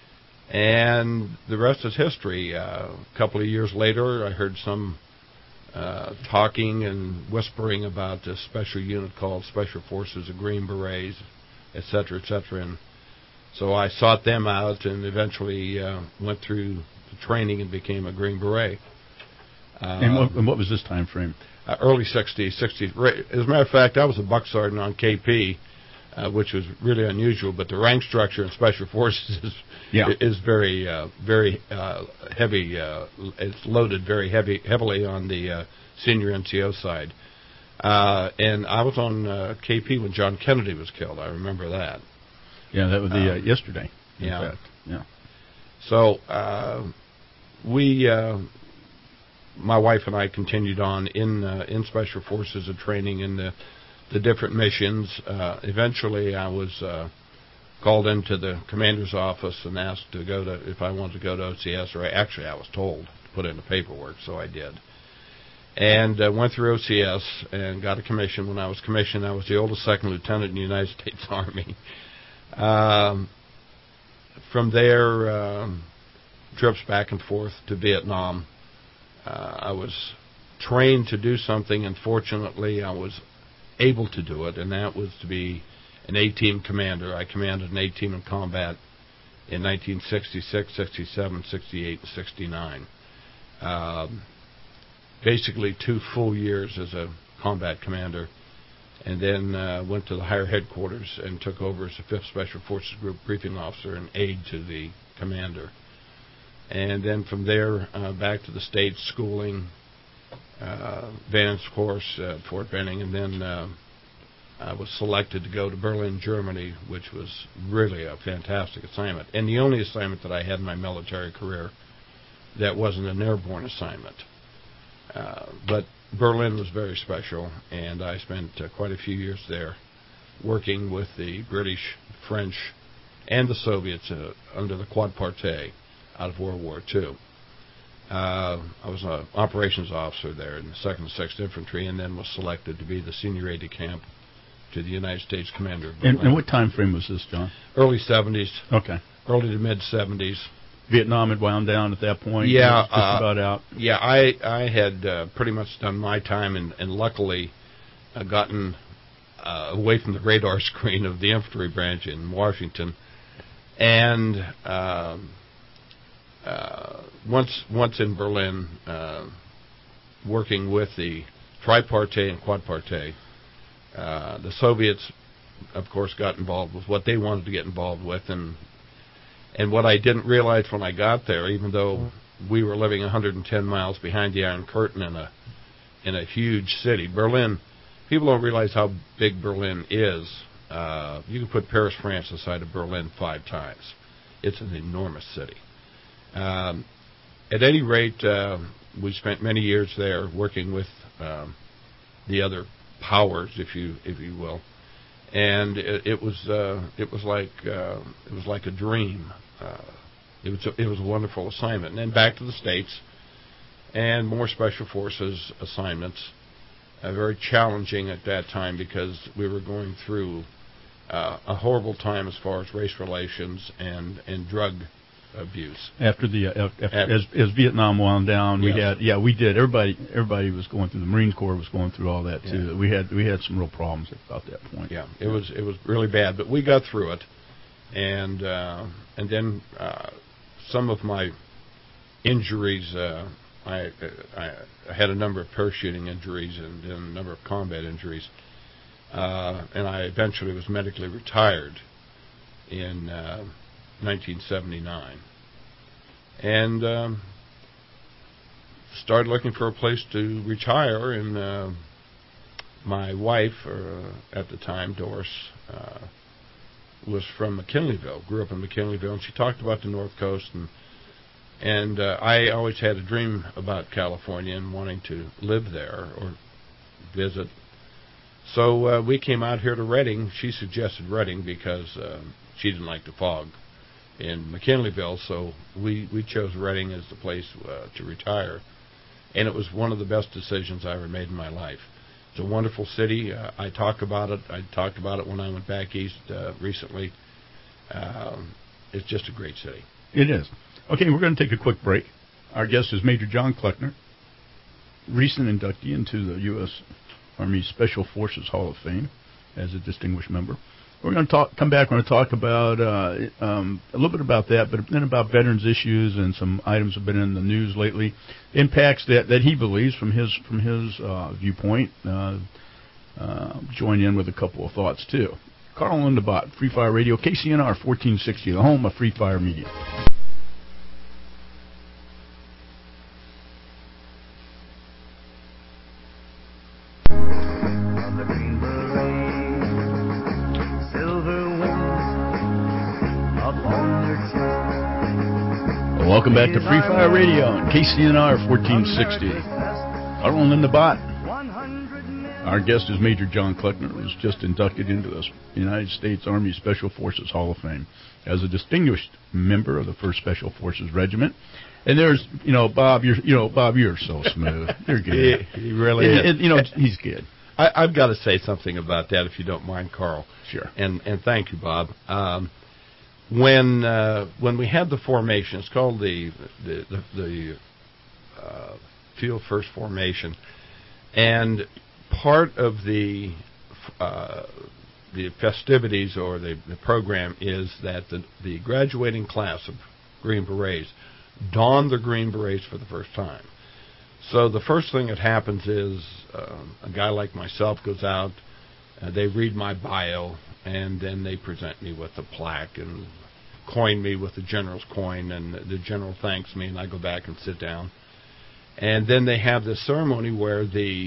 And the rest is history. Uh, a couple of years later, I heard some uh, talking and whispering about a special unit called Special Forces of Green Berets, et cetera, et cetera. And so I sought them out and eventually uh, went through the training and became a Green Beret. Uh, and, what, and what was this time frame? Uh, early sixties, sixties. As a matter of fact, I was a buck sergeant on K P, uh, which was really unusual. But the rank structure in Special Forces is yeah. is very, uh, very uh, heavy. Uh, it's loaded very heavy, heavily on the uh, senior N C O side. Uh, and I was on uh, K P when John Kennedy was killed. I remember that. Yeah, that was the uh, um, yesterday. In yeah. fact. Yeah. So uh, we. Uh, My wife and I continued on in uh, in Special Forces and training in the the different missions. Uh, eventually, I was uh, called into the commander's office and asked to go to if I wanted to go to O C S, or actually I was told to put in the paperwork, so I did. And uh, went through O C S and got a commission. When I was commissioned, I was the oldest second lieutenant in the United States Army. Um, from there, uh, trips back and forth to Vietnam. Uh, I was trained to do something, and fortunately I was able to do it, and that was to be an A-team commander. I commanded an A-team in combat in nineteen sixty-six, sixty-seven, sixty-eight, and sixty-nine. Um, basically two full years as a combat commander, and then uh, went to the higher headquarters and took over as the fifth Special Forces Group briefing officer and aide to the commander. And then from there, uh, back to the States, schooling, uh, advanced course at Fort Benning, and then uh, I was selected to go to Berlin, Germany, which was really a fantastic assignment, and the only assignment that I had in my military career that wasn't an airborne assignment. Uh, but Berlin was very special, and I spent uh, quite a few years there working with the British, French, and the Soviets uh, under the Quadpartite out of World War Two. Uh, I was an operations officer there in the second and sixth Infantry, and then was selected to be the senior aide-de-camp to the United States Commander of Berlin. And, and what time frame was this, John? Early seventies. Okay. Early to mid-seventies. Vietnam had wound down at that point? Yeah. Just uh, about out? Yeah, I, I had uh, pretty much done my time, and, and luckily uh, gotten uh, away from the radar screen of the infantry branch in Washington. And... Um, Uh, once once in Berlin, uh, working with the tripartite and quadpartite, uh, the Soviets, of course, got involved with what they wanted to get involved with, and and what I didn't realize when I got there, even though we were living one hundred ten miles behind the Iron Curtain in a in a huge city, Berlin. People don't realize how big Berlin is. Uh, you can put Paris, France, aside of Berlin five times. It's an enormous city. Um, at any rate, uh, we spent many years there working with um, the other powers, if you if you will, and it, it was uh, it was like uh, it was like a dream. Uh, it was a, it was a wonderful assignment. And then back to the States, and more Special Forces assignments. Uh, very challenging at that time because we were going through uh, a horrible time as far as race relations and and drug abuse. After the uh, after, as as Vietnam wound down, we yes. had yeah we did everybody everybody was going through, the Marine Corps was going through all that too. Yeah. We had we had some real problems at about that point. Yeah, it was it was really bad, but we got through it, and uh, and then uh, some of my injuries. Uh, I, I had a number of parachuting injuries and, and a number of combat injuries, uh, and I eventually was medically retired in Uh, nineteen seventy-nine, and um, started looking for a place to retire. And uh, my wife, uh, at the time, Doris, uh, was from McKinleyville. Grew up in McKinleyville, and she talked about the North Coast. And and uh, I always had a dream about California and wanting to live there or visit. So uh, we came out here to Redding. She suggested Redding because uh, she didn't like the fog. in McKinleyville, so we, we chose Reading as the place uh, to retire. And it was one of the best decisions I ever made in my life. It's a wonderful city. Uh, I talk about it. I talked about it when I went back east uh, recently. Um, it's just a great city. It is. Okay, we're going to take a quick break. Our guest is Major John Kleckner, recent inductee into the U S Army Special Forces Hall of Fame as a distinguished member. We're going to talk, come back. We're going to talk about uh, um, a little bit about that, but then about veterans issues and some items have been in the news lately. Impacts that, that he believes from his from his uh, viewpoint. Uh, uh, join in with a couple of thoughts too. Carl Lindebott, Free Fire Radio, K C N R fourteen sixty, the home of Free Fire Media. Welcome back to Free Fire Radio on K C N R fourteen sixty. Carl Lindebott. Our guest is Major John Kleckner, who's just inducted into the United States Army Special Forces Hall of Fame as a distinguished member of the first Special Forces Regiment. And there's, you know, Bob, you're, you know, Bob, you're so smooth. You're good. he, he really and, is. And, you know, he's good. I, I've got to say something about that, if you don't mind, Carl. Sure. And and thank you, Bob. Um, when uh, when we had the formation, it's called the the the, the uh, Field First Formation, and part of the uh, the festivities or the, the program is that the, the graduating class of Green Berets don their Green Berets for the first time. So the first thing that happens is um, a guy like myself goes out, uh, they read my bio, and then they present me with a plaque and coin me with the general's coin, and the general thanks me, and I go back and sit down. And then they have this ceremony where the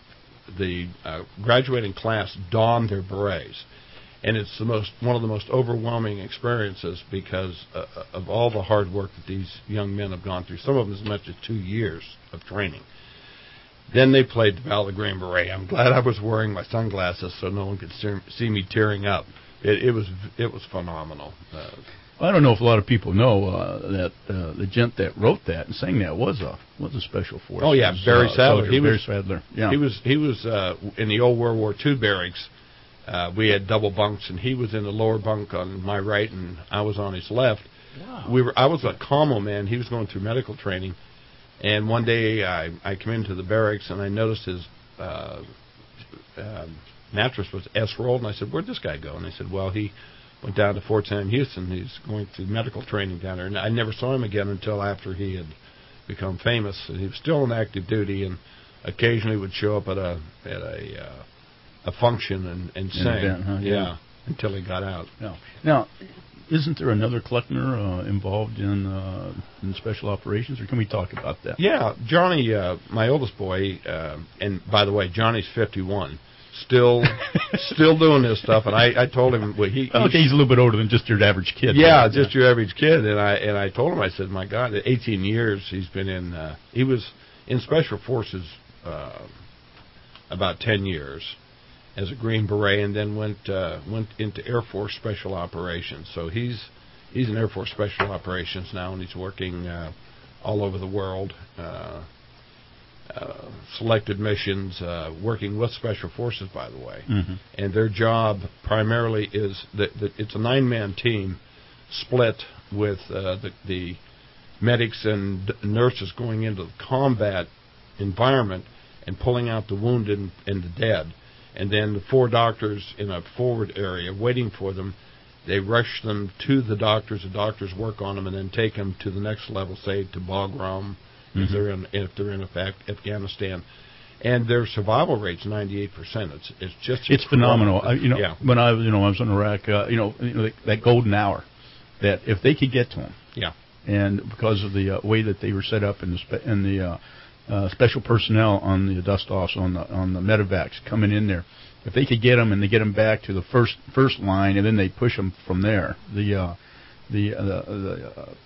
the uh, graduating class don their berets, and it's the most one of the most overwhelming experiences because uh, of all the hard work that these young men have gone through. Some of them as much as two years of training. Then they played the Battle of Green Beret. I'm glad I was wearing my sunglasses so no one could see me tearing up. It, it was it was phenomenal. Uh, I don't know if a lot of people know uh, that uh, the gent that wrote that and sang that was a was a Special Forces. Oh yeah, Barry uh, Sadler. He Barry was Sadler. Yeah, he was he was uh, in the old World War Two barracks. Uh, we had double bunks, and he was in the lower bunk on my right, and I was on his left. Wow. We were. I was a commo man. He was going through medical training, and one day I I come into the barracks and I noticed his uh, uh, mattress was S-rolled, and I said, "Where'd this guy go?" And they said, "Well, he went down to Fort Sam Houston. He's going through medical training down there." And I never saw him again until after he had become famous. And he was still on active duty, and occasionally would show up at a at a uh, a function and, and sing. Event, huh? yeah. yeah, until he got out. No. Now, isn't there another Kleckner uh, involved in uh, in special operations, or can we talk about that? Yeah, Johnny, uh, my oldest boy, uh, and by the way, Johnny's fifty-one. Still, still doing this stuff, and I, I told him, well, he, okay, he's a little bit older than just your average kid. Yeah, right? just yeah. your average kid, and I and I told him, I said, my God, eighteen years he's been in. Uh, he was in Special Forces uh, about ten years as a Green Beret, and then went uh, went into Air Force Special Operations. So he's he's in Air Force Special Operations now, and he's working uh, all over the world. Uh, Uh, selected missions, uh, working with Special Forces, by the way. Mm-hmm. And their job primarily is that, that it's a nine-man team split with uh, the, the medics and nurses going into the combat environment and pulling out the wounded and, and the dead. And then the four doctors in a forward area waiting for them. They rush them to the doctors. The doctors work on them and then take them to the next level, say to Bagram, if they're in if they're in Afghanistan, and their survival rate's ninety-eight percent. It's it's just it's phenomenal. I, you know, yeah. when I was you know I was in Iraq, uh, you know, you know that golden hour, that if they could get to them, yeah, and because of the uh, way that they were set up in the spe- in the uh, uh, special personnel on the dust offs on the on the medevacs coming in there, if they could get them and they get them back to the first first line, and then they push them from there, the uh, the uh, the, the uh,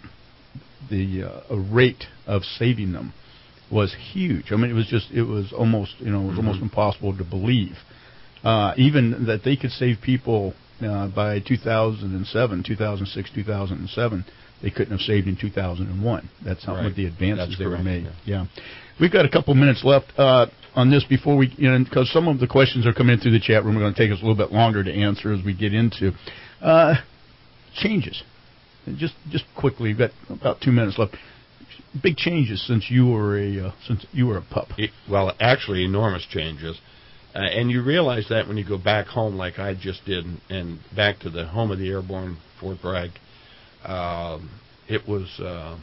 the uh, rate of saving them was huge. I mean, it was just, it was almost, you know, it was mm-hmm. almost impossible to believe. Uh, even that they could save people uh, by two thousand seven, two thousand six, two thousand seven, they couldn't have saved in two thousand one. That's how right. with the advances That's they correct, were made. yeah. yeah. We've got a couple minutes left uh, on this before we, you know, because some of the questions are coming in through the chat room. Are going to take us a little bit longer to answer as we get into uh, changes. And just just quickly, we've got about two minutes left. Big changes since you were a uh, since you were a pup. It, well, actually, enormous changes, uh, and you realize that when you go back home, like I just did, and back to the home of the airborne, Fort Bragg. Um, it was uh,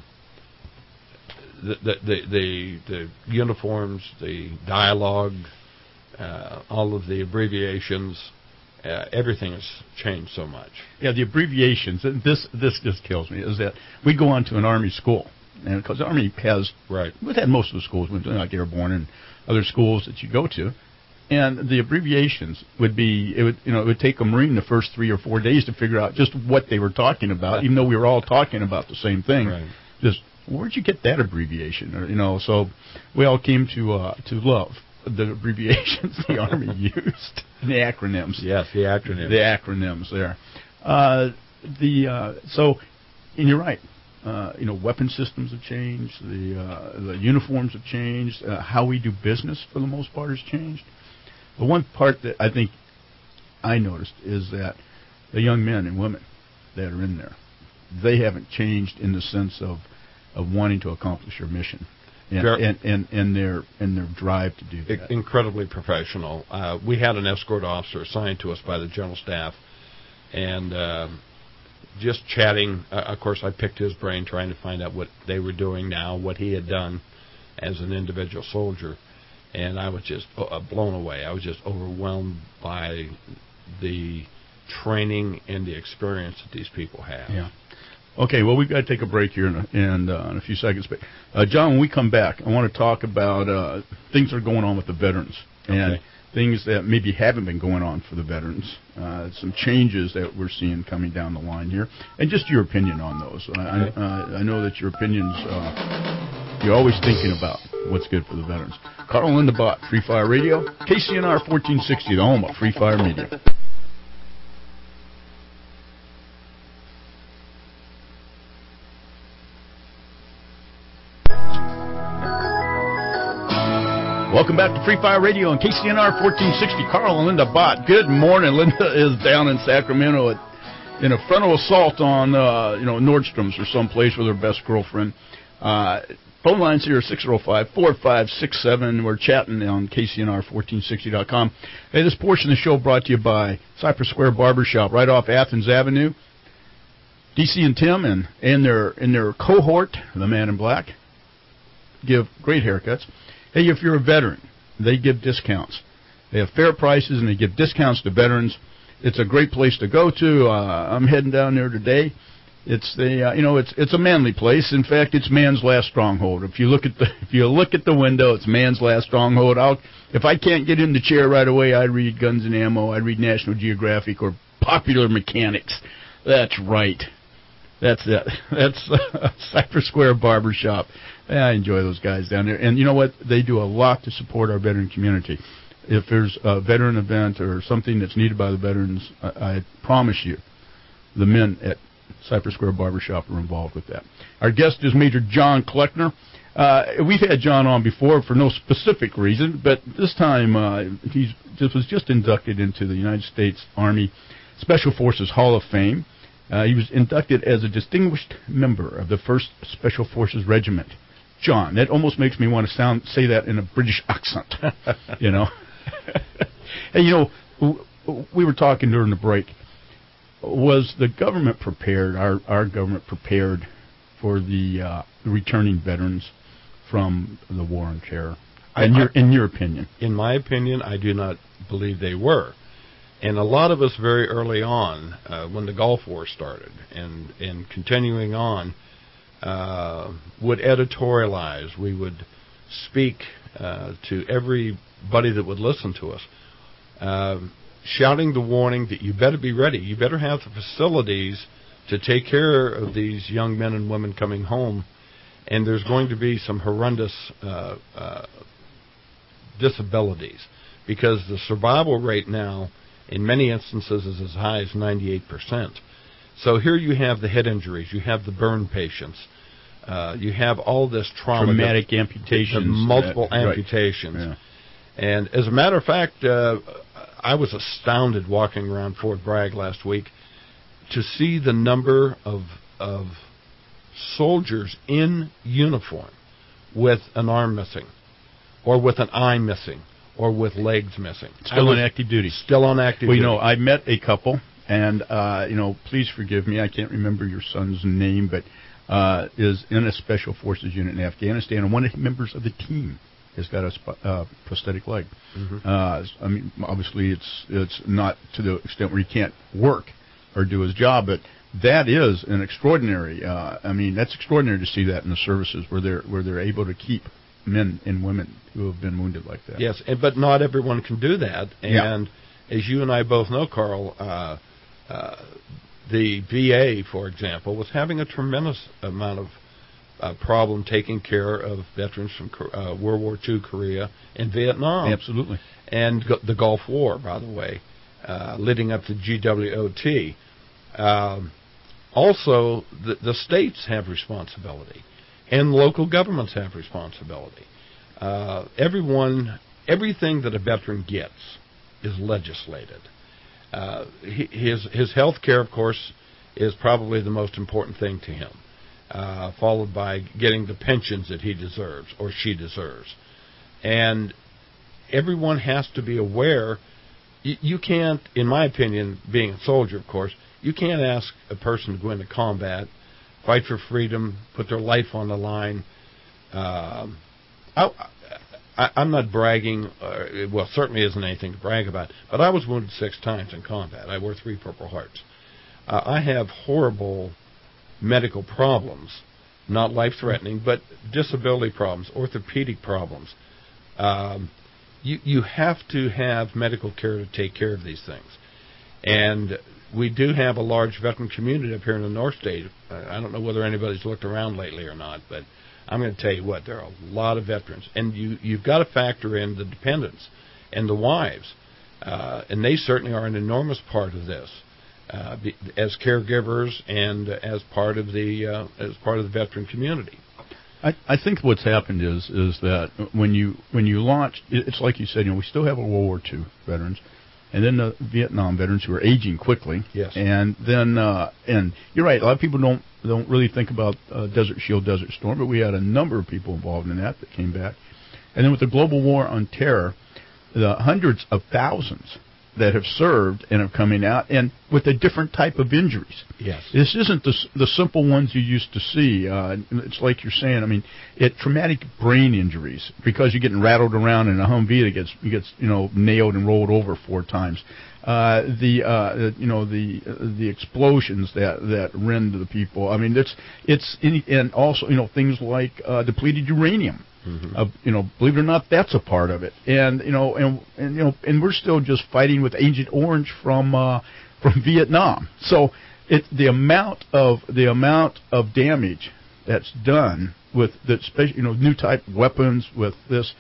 the, the the the the uniforms, the dialogue, uh, all of the abbreviations. Uh, everything has changed so much. Yeah, the abbreviations. This this just kills me. Is that we go on to an Army school, and because the Army has right, we've had most of the schools, like Airborne and other schools that you go to, and the abbreviations would be it would you know it would take a Marine the first three or four days to figure out just what they were talking about, even though we were all talking about the same thing. Right. Just where'd you get that abbreviation? Or, you know, so we all came to uh, to love the abbreviations the Army used, the acronyms. Yes, the acronyms. The acronyms there. Uh, the uh, so, and you're right. Uh, you know, weapon systems have changed. The uh, the uniforms have changed. Uh, how we do business, for the most part, has changed. The one part that I think I noticed is that the young men and women that are in there, they haven't changed in the sense of of wanting to accomplish their mission. And, and, and, and their and their drive to do that. Incredibly professional. Uh, we had an escort officer assigned to us by the General Staff, and uh, just chatting. Uh, of course, I picked his brain, trying to find out what they were doing now, what he had done as an individual soldier, and I was just uh, blown away. I was just overwhelmed by the training and the experience that these people have. Yeah. Okay, well, we've got to take a break here in a, in, uh, in a few seconds. But, uh, John, when we come back, I want to talk about uh, things that are going on with the veterans and okay. things that maybe haven't been going on for the veterans, uh, some changes that we're seeing coming down the line here, and just your opinion on those. Okay. I, uh, I know that your opinions, uh, you're always thinking about what's good for the veterans. Carl Linda Bott, Free Fire Radio, K C N R fourteen sixty, the home of Free Fire Media. Welcome back to Free Fire Radio on K C N R fourteen sixty. Carl and Linda Bott. Good morning. Linda is down in Sacramento at, in a frontal assault on uh, you know Nordstrom's or someplace with her best girlfriend. Uh, phone lines here are six oh five, four five six seven. We're chatting on K C N R fourteen sixty dot com. Hey, this portion of the show brought to you by Cypress Square Barbershop right off Athens Avenue. D C and Tim and, and their and their cohort, the Man in Black, give great haircuts. Hey, if you're a veteran, they give discounts. They have fair prices, and they give discounts to veterans. It's a great place to go to. Uh, I'm heading down there today. It's the uh, you know it's it's a manly place. In fact, it's man's last stronghold. If you look at the if you look at the window, it's man's last stronghold. I'll, if I can't get in the chair right away, I read Guns and Ammo. I read National Geographic or Popular Mechanics. That's right. That's it. That's uh, Cypress Square Barbershop. I enjoy those guys down there. And you know what? They do a lot to support our veteran community. If there's a veteran event or something that's needed by the veterans, I, I promise you, the men at Cypress Square Barbershop are involved with that. Our guest is Major John Kleckner. Uh, we've had John on before for no specific reason, but this time uh, he was just inducted into the United States Army Special Forces Hall of Fame. Uh, he was inducted as a distinguished member of the first Special Forces Regiment. John, that almost makes me want to sound say that in a British accent, you know. Hey, you know, we were talking during the break. Was the government prepared, our our government prepared for the uh, returning veterans from the war on terror? In your, in your opinion? In my opinion, I do not believe they were. And a lot of us very early on, uh, when the Gulf War started, and, and continuing on, uh, would editorialize. We would speak uh, to everybody that would listen to us, uh, shouting the warning that you better be ready. You better have the facilities to take care of these young men and women coming home, and there's going to be some horrendous uh, uh, disabilities, because the survival rate now In many instances, is as high as ninety-eight percent. So here you have the head injuries, you have the burn patients, uh, you have all this trauma. Traumatic that, amputations. The multiple that, amputations. Right. Yeah. And as a matter of fact, uh, I was astounded walking around Fort Bragg last week to see the number of, of soldiers in uniform with an arm missing, or with an eye missing, or with legs missing. Still on active duty. Still on active well, duty. Well, you know, I met a couple. And, uh, you know, please forgive me, I can't remember your son's name, but uh, is in a Special Forces unit in Afghanistan, and one of the members of the team has got a sp- uh, prosthetic leg. Mm-hmm. Uh, I mean, obviously it's it's not to the extent where he can't work or do his job, but that is an extraordinary, uh, I mean, that's extraordinary to see that in the services where they're, where they're able to keep men and women who have been wounded like that. Yes, but not everyone can do that, and yeah. as you and I both know, Carl, uh, Uh, the V A, for example, was having a tremendous amount of uh, problem taking care of veterans from uh, World War Two, Korea, and Vietnam. Absolutely. And go- the Gulf War, by the way, uh, leading up to G W O T. Um, also, the, the states have responsibility, and local governments have responsibility. Uh, everyone, everything that a veteran gets is legislated. Uh, his his health care, of course, is probably the most important thing to him, uh, followed by getting the pensions that he deserves or she deserves. And everyone has to be aware. You, you can't, in my opinion, being a soldier, of course, you can't ask a person to go into combat, fight for freedom, put their life on the line. Um, I, I, I'm not bragging, uh, well, certainly isn't anything to brag about, but I was wounded six times in combat. I wore three Purple Hearts. Uh, I have horrible medical problems, not life-threatening, but disability problems, orthopedic problems. Um, you, you have to have medical care to take care of these things. And we do have a large veteran community up here in the North State. I don't know whether anybody's looked around lately or not, but I'm going to tell you what, there are a lot of veterans. And you, you've got to factor in the dependents and the wives. Uh, and they certainly are an enormous part of this, uh, be, as caregivers and as part of the uh, as part of the veteran community. I, I think what's happened is is that when you when you launch, it's like you said, you know, we still have a World War Two veterans, and then the Vietnam veterans who are aging quickly. Yes. And then uh, and you're right, a lot of people don't don't really think about uh, Desert Shield, Desert Storm, but we had a number of people involved in that that came back. And then with the global war on terror, the hundreds of thousands that have served and have coming out, and with a different type of injuries. Yes. This isn't the the simple ones you used to see. Uh, it's like you're saying. I mean, it traumatic brain injuries because you're getting rattled around in a Humvee that gets gets you know nailed and rolled over four times. Uh, the uh, you know the uh, the explosions that that rend the people. I mean, it's it's in, and also you know things like uh, depleted uranium. Mm-hmm. Uh, you know, believe it or not, that's a part of it. And you know, and, and you know, and we're still just fighting with Agent Orange from uh, from Vietnam. So it the amount of the amount of damage that's done with the special, you know, new type weapons with this,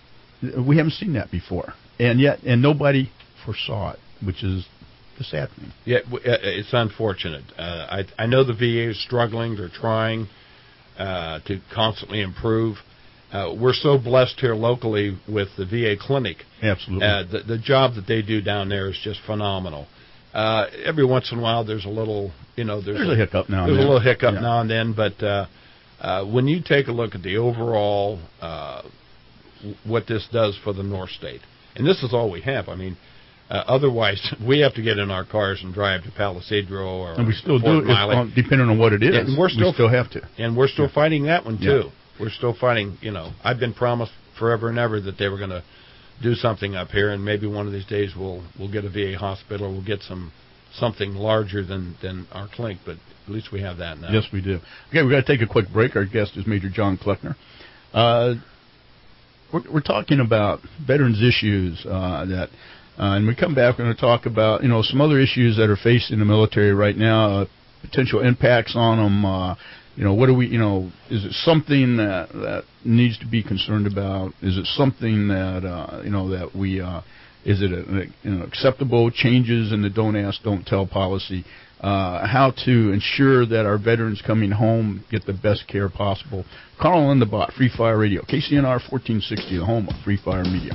we haven't seen that before, and yet and nobody foresaw it, which is the sad thing. Yeah, it's unfortunate. Uh, I I know the V A is struggling. They're trying uh, to constantly improve. Uh, we're so blessed here locally with the V A clinic. Absolutely. Uh, the, the job that they do down there is just phenomenal. Uh, every once in a while, there's a little, you know, there's, there's a, a hiccup now. There's and a little hiccup yeah. now and then, but uh, uh, when you take a look at the overall, uh, what this does for the North State, and this is all we have. I mean, uh, otherwise we have to get in our cars and drive to Palisadro or and we still Fort do, Miley. If, depending on what it is. And we're still, we still have to, and we're still yeah. fighting that one too. Yeah. We're still fighting, you know, I've been promised forever and ever that they were going to do something up here, and maybe one of these days we'll we'll get a V A hospital, or we'll get some something larger than, than our clinic, but at least we have that now. Yes, we do. Okay, we've got to take a quick break. Our guest is Major John Kleckner. Uh, we're, we're talking about veterans issues uh, that, uh, and we come back, we're going to talk about, you know, some other issues that are facing the military right now, uh, potential impacts on them. Uh, You know, what do we, you know, is it something that, that needs to be concerned about? Is it something that, uh, you know, that we uh, Is it a, you know, acceptable changes in the don't ask, don't tell policy? Uh, how to ensure that our veterans coming home get the best care possible. Carl Lindenbach, Free Fire Radio, K C N R fourteen sixty, the home of Free Fire Media.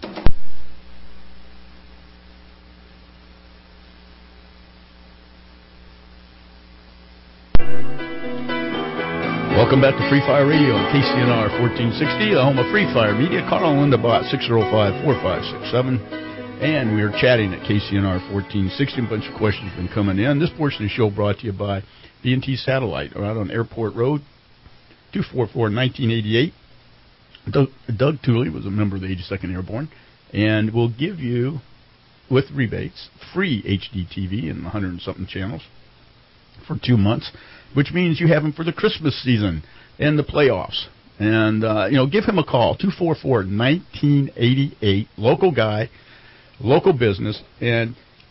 Welcome back to Free Fire Radio on K C N R fourteen sixty, the home of Free Fire Media. Carl Lindenbach, six oh five, four five six seven. And we are chatting at K C N R fourteen sixty. A bunch of questions have been coming in. This portion of the show brought to you by B and T Satellite, right on Airport Road, two four four, nineteen eighty-eight. Doug, Doug Tooley was a member of the eighty-second Airborne, and will give you, with rebates, free H D T V and one hundred and something channels for two months, which means you have them for the Christmas season and the playoffs. And, uh, you know, give him a call, two four four, nineteen eighty-eight, local guy, local business, and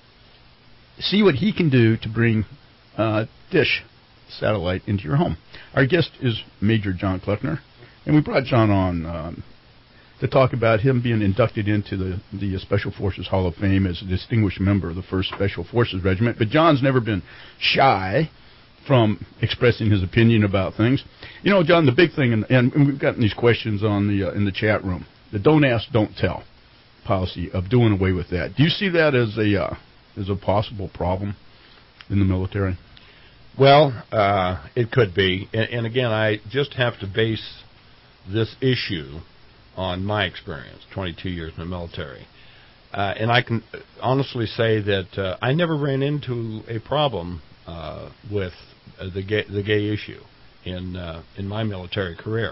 see what he can do to bring uh, Dish Satellite into your home. Our guest is Major John Kleckner, and we brought John on um, to talk about him being inducted into the, the Special Forces Hall of Fame as a distinguished member of the first Special Forces Regiment. But John's never been shy from expressing his opinion about things. You know, John, the big thing, and, and we've gotten these questions on the uh, in the chat room, the don't ask, don't tell policy of doing away with that. Do you see that as a uh, as a possible problem in the military? Well, uh, it could be. And, and again, I just have to base this issue on my experience, twenty-two years in the military. Uh, and I can honestly say that uh, I never ran into a problem uh, with uh, the gay, the gay issue in uh, in my military career.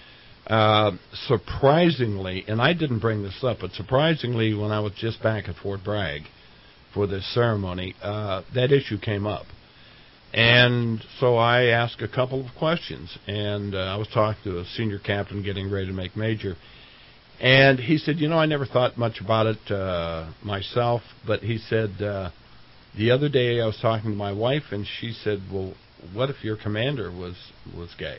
Uh, surprisingly, and I didn't bring this up, but surprisingly, when I was just back at Fort Bragg for this ceremony, uh, that issue came up. And so I asked a couple of questions, and uh, I was talking to a senior captain getting ready to make major, and he said, you know, I never thought much about it uh, myself, but he said, uh, the other day I was talking to my wife, and she said, well, what if your commander was, was gay?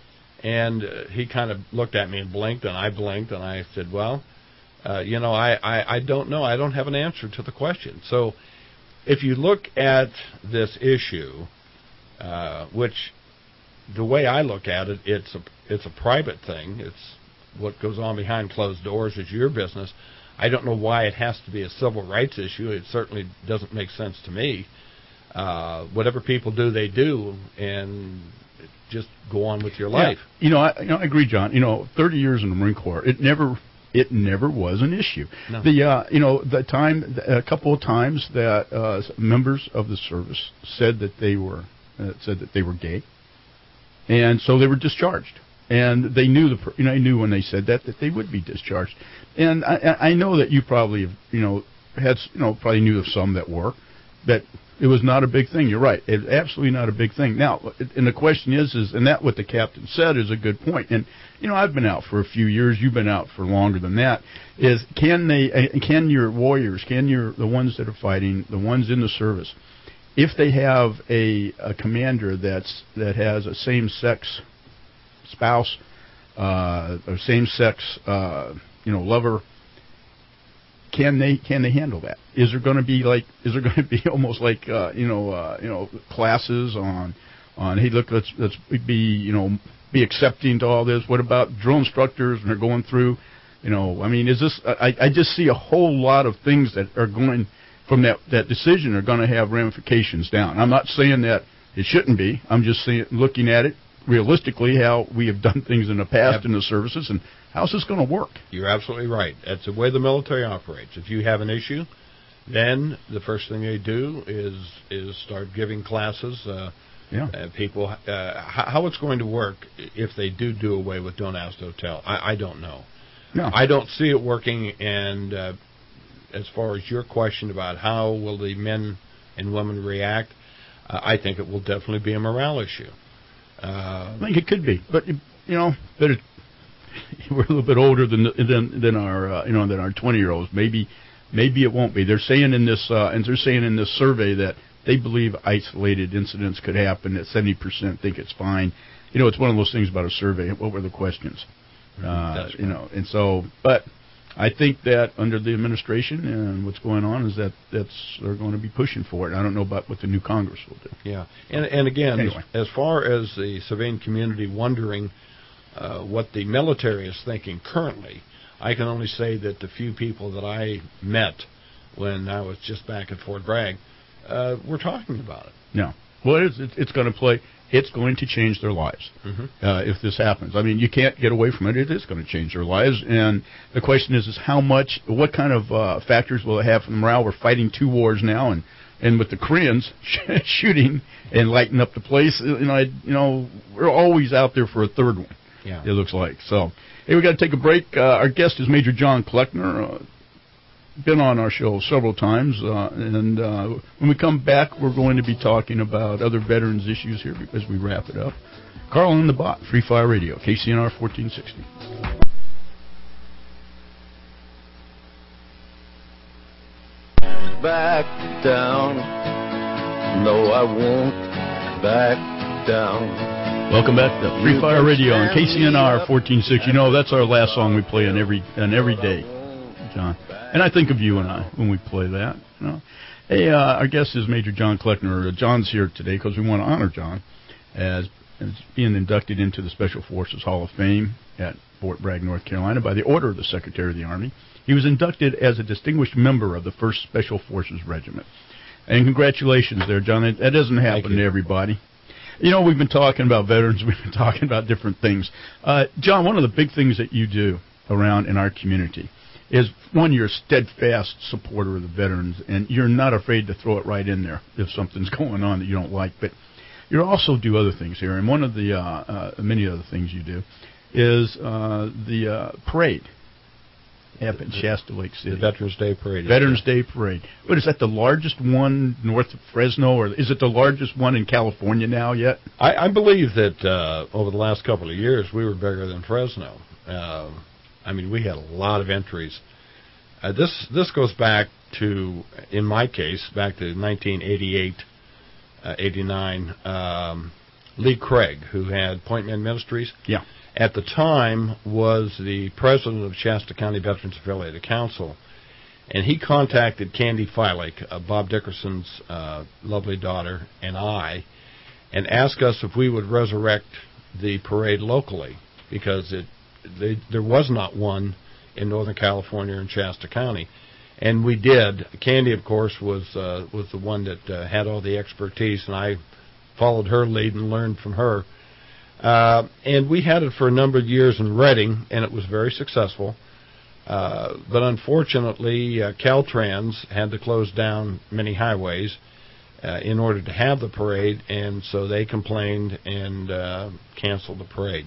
And uh, he kind of looked at me and blinked, and I blinked, and I said, well, uh, you know, I, I, I don't know. I don't have an answer to the question. So if you look at this issue, uh, which the way I look at it, it's a, it's a private thing. It's what goes on behind closed doors is your business. I don't know why it has to be a civil rights issue. It certainly doesn't make sense to me. Uh, whatever people do, they do, and just go on with your life. Yeah. You know, I, you know, I agree, John. You know, thirty years in the Marine Corps, it never, it never was an issue. No. The, uh, you know, the time, a couple of times that uh, members of the service said that they were, uh, said that they were gay, and so they were discharged. And they knew the, you know, I knew when they said that that they would be discharged. And I, I know that you probably, you know, had, you know, probably knew of some that were, that it was not a big thing. You're right. It's absolutely not a big thing. Now, and the question is, is, and that what the captain said is a good point. And, you know, I've been out for a few years. You've been out for longer than that. Is can they, can your warriors, can your, the ones that are fighting, the ones in the service, if they have a, a commander that's, that has a same-sex spouse, uh, or same-sex, uh, you know, lover, Can they can they handle that? Is there going to be like is there going to be almost like uh, you know uh, you know classes on on hey look let's let's be you know be accepting to all this? What about drill instructors and they're going through you know I mean is this I, I just see a whole lot of things that are going from that that decision are going to have ramifications down. I'm not saying that it shouldn't be. I'm just saying looking at it realistically how we have done things in the past yep. in the services and how's this going to work? You're absolutely right. That's the way the military operates. If you have an issue, then the first thing they do is is start giving classes. Uh, yeah. Uh, people, uh, how, how it's going to work if they do do away with Don't Ask, Don't Tell, I, I don't know. No. I don't see it working. And uh, as far as your question about how will the men and women react, uh, I think it will definitely be a morale issue. Uh, I think it could be, but you know, but it, we're a little bit older than than than our uh, you know than our twenty year olds. Maybe maybe it won't be. They're saying in this uh, and they're saying in this survey that they believe isolated incidents could happen. That seventy percent think it's fine. You know, it's one of those things about a survey. What were the questions? Uh, That's right. You know, and so but I think that under the administration and what's going on is that that's they're going to be pushing for it. I don't know about what the new Congress will do. Yeah, and and again, anyway. as, as far as the civilian community wondering uh, what the military is thinking currently, I can only say that the few people that I met when I was just back at Fort Bragg uh, were talking about it. No, well, it's it's, it's going to play. It's going to change their lives mm-hmm. uh, if this happens. I mean, you can't get away from it. It is going to change their lives. And the question is, is how much, what kind of uh, factors will it have for the morale? We're fighting two wars now, and, and with the Koreans shooting and lighting up the place, you know, I, you know, we're always out there for a third one. Yeah, it looks like. So, hey, we got to take a break. Uh, our guest is Major John Kleckner. Uh, been on our show several times, uh, and uh, when we come back, we're going to be talking about other veterans issues here as we wrap it up. Carl and the Bot, Free Fire Radio, K C N R fourteen sixty. Back down, no, I won't back down. Welcome back to Free Fire Radio on K C N R fourteen sixty. You know, that's our last song we play on every on every day, John. And I think of you and I when we play that. You know, hey, uh, our guest is Major John Kleckner. John's here today because we want to honor John as, as being inducted into the Special Forces Hall of Fame at Fort Bragg, North Carolina, by the order of the Secretary of the Army. He was inducted as a distinguished member of the first Special Forces Regiment. And congratulations there, John. That, that doesn't happen to everybody. You know, we've been talking about veterans. We've been talking about different things. Uh, John, one of the big things that you do around in our community is, one, you're a steadfast supporter of the veterans, and you're not afraid to throw it right in there if something's going on that you don't like. But you also do other things here, and one of the uh, uh, many other things you do is uh, the uh, parade up in Shasta Lake City. The Veterans Day Parade. Veterans Day Parade. What, is that the largest one north of Fresno, or is it the largest one in California now yet? I, I believe that uh, over the last couple of years, we were bigger than Fresno. Uh, I mean, we had a lot of entries. Uh, this this goes back to, in my case, back to nineteen eighty-eight, uh, eighty-nine. Um, Lee Craig, who had Point Men Ministries, yeah, at the time was the president of Shasta County Veterans Affiliated Council, and he contacted Candy Filek, uh, Bob Dickerson's uh, lovely daughter, and I, and asked us if we would resurrect the parade locally, because it They, there was not one in Northern California and Shasta County, and we did. Candy, of course, was uh, was the one that uh, had all the expertise, and I followed her lead and learned from her. Uh, and we had it for a number of years in Reading, and it was very successful. Uh, but unfortunately, uh, Caltrans had to close down many highways uh, in order to have the parade, and so they complained and uh, canceled the parade.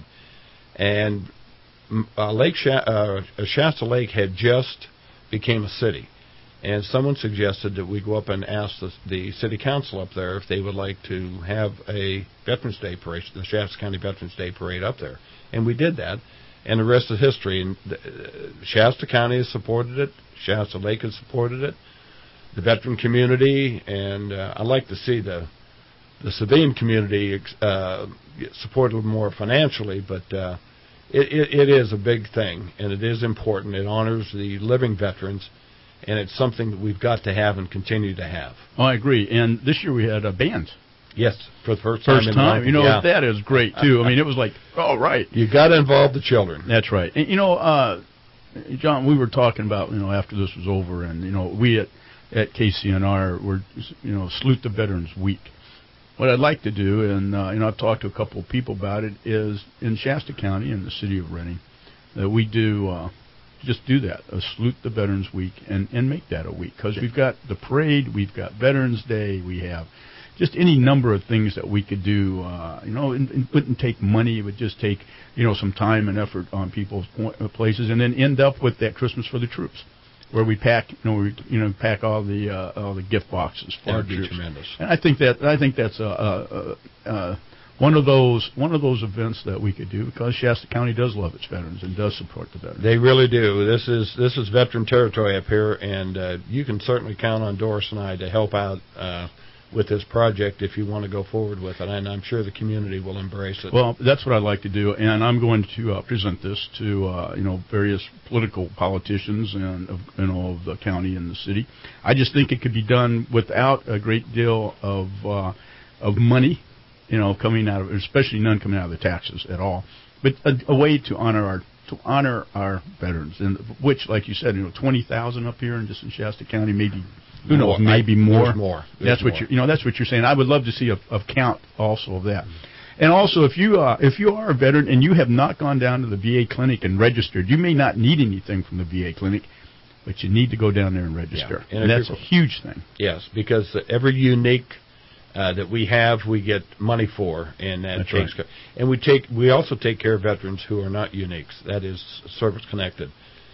And Uh, Lake Sha- uh, Shasta Lake had just became a city, and someone suggested that we go up and ask the, the city council up there if they would like to have a Veterans Day parade, the Shasta County Veterans Day parade up there, and we did that, and the rest is history. And uh, Shasta County has supported it, Shasta Lake has supported it, the veteran community, and uh, I like to see the the civilian community uh, support a little more financially, but. Uh, It, it, it is a big thing, and it is important. It honors the living veterans, and it's something that we've got to have and continue to have. Oh, I agree. And this year we had a band. Yes, for the first time. First in time. You know, yeah. that is great, too. I mean, it was like, oh, right. You got to involve the children. That's right. And, you know, uh, John, we were talking about, you know, after this was over, and, you know, we at, at K C N R were, you know, Salute the Veterans Week. What I'd like to do, and uh, you know, I've talked to a couple of people about it, is in Shasta County in the city of Reading, that we do uh, just do that, a Salute the Veterans Week, and, and make that a week. Because we've got the parade, we've got Veterans Day, we have just any number of things that we could do. Uh, you know, it, it wouldn't take money, it would just take, you know, some time and effort on people's places, and then end up with that Christmas for the Troops, where we pack, you know, we you know pack all the uh, all the gift boxes for our troops. Tremendous. And I think that I think that's a, a, a, a one of those one of those events that we could do, because Shasta County does love its veterans and does support the veterans. They really do. This is this is veteran territory up here, and uh, you can certainly count on Doris and I to help out uh, with this project if you want to go forward with it, and I'm sure the community will embrace it. Well, that's what I'd like to do, and I'm going to uh, present this to uh, you know various political politicians and of, you know of the county and the city. I just think it could be done without a great deal of uh, of money, you know, coming out of, especially none coming out of the taxes at all, but a, a way to honor our to honor our veterans, and which, like you said, you know, twenty thousand up here in just in Shasta County, maybe. Who knows? More. Maybe more. There's more. There's that's what more. you're, you know. That's what you're saying. I would love to see a, a count also of that. And also, if you uh, if you are a veteran and you have not gone down to the V A clinic and registered, you may not need anything from the V A clinic, but you need to go down there and register. Yeah. And, and that's a huge thing. Yes, because every unique uh, that we have, we get money for, and that that's takes. Right. And we take we also take care of veterans who are not uniques. That is service connected.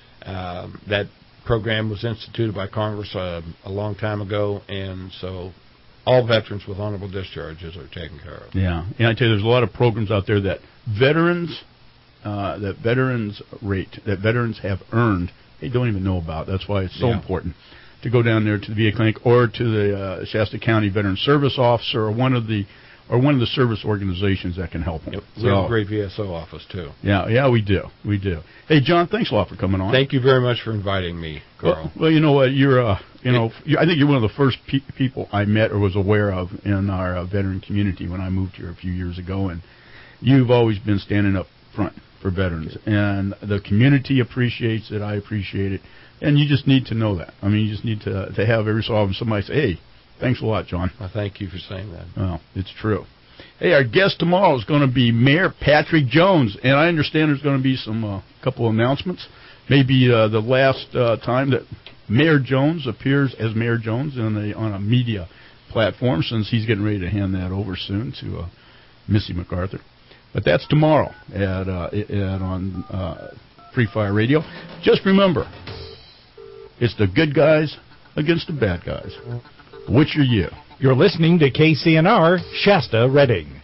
Um, that program was instituted by Congress uh, a long time ago, and so all veterans with honorable discharges are taken care of. Yeah, and I tell you, there's a lot of programs out there that veterans, uh, that veterans rate, that veterans have earned, they don't even know about. That's why it's so yeah. important to go down there to the V A clinic or to the uh, Shasta County Veteran Service Officer or one of the or one of the service organizations that can help them. Yep. So, we have a great V S O office too. Yeah, yeah, we do, we do. Hey, John, thanks a lot for coming on. Thank you very much for inviting me, Carl. Well, well you know what, you're, uh, you know, you, I think you're one of the first pe- people I met or was aware of in our uh, veteran community when I moved here a few years ago, and you've always been standing up front for veterans, and the community appreciates it. I appreciate it, and you just need to know that. I mean, you just need to to have every so often somebody say, "Hey, thanks a lot, John." Well, thank you for saying that. Well, it's true. Hey, our guest tomorrow is going to be Mayor Patrick Jones, and I understand there's going to be some uh, couple announcements. Maybe uh, the last uh, time that Mayor Jones appears as Mayor Jones in a, on a media platform, since he's getting ready to hand that over soon to uh, Missy MacArthur. But that's tomorrow at, uh, at on uh, Free Fire Radio. Just remember, it's the good guys against the bad guys. Which are you? You're listening to K C N R Shasta Redding.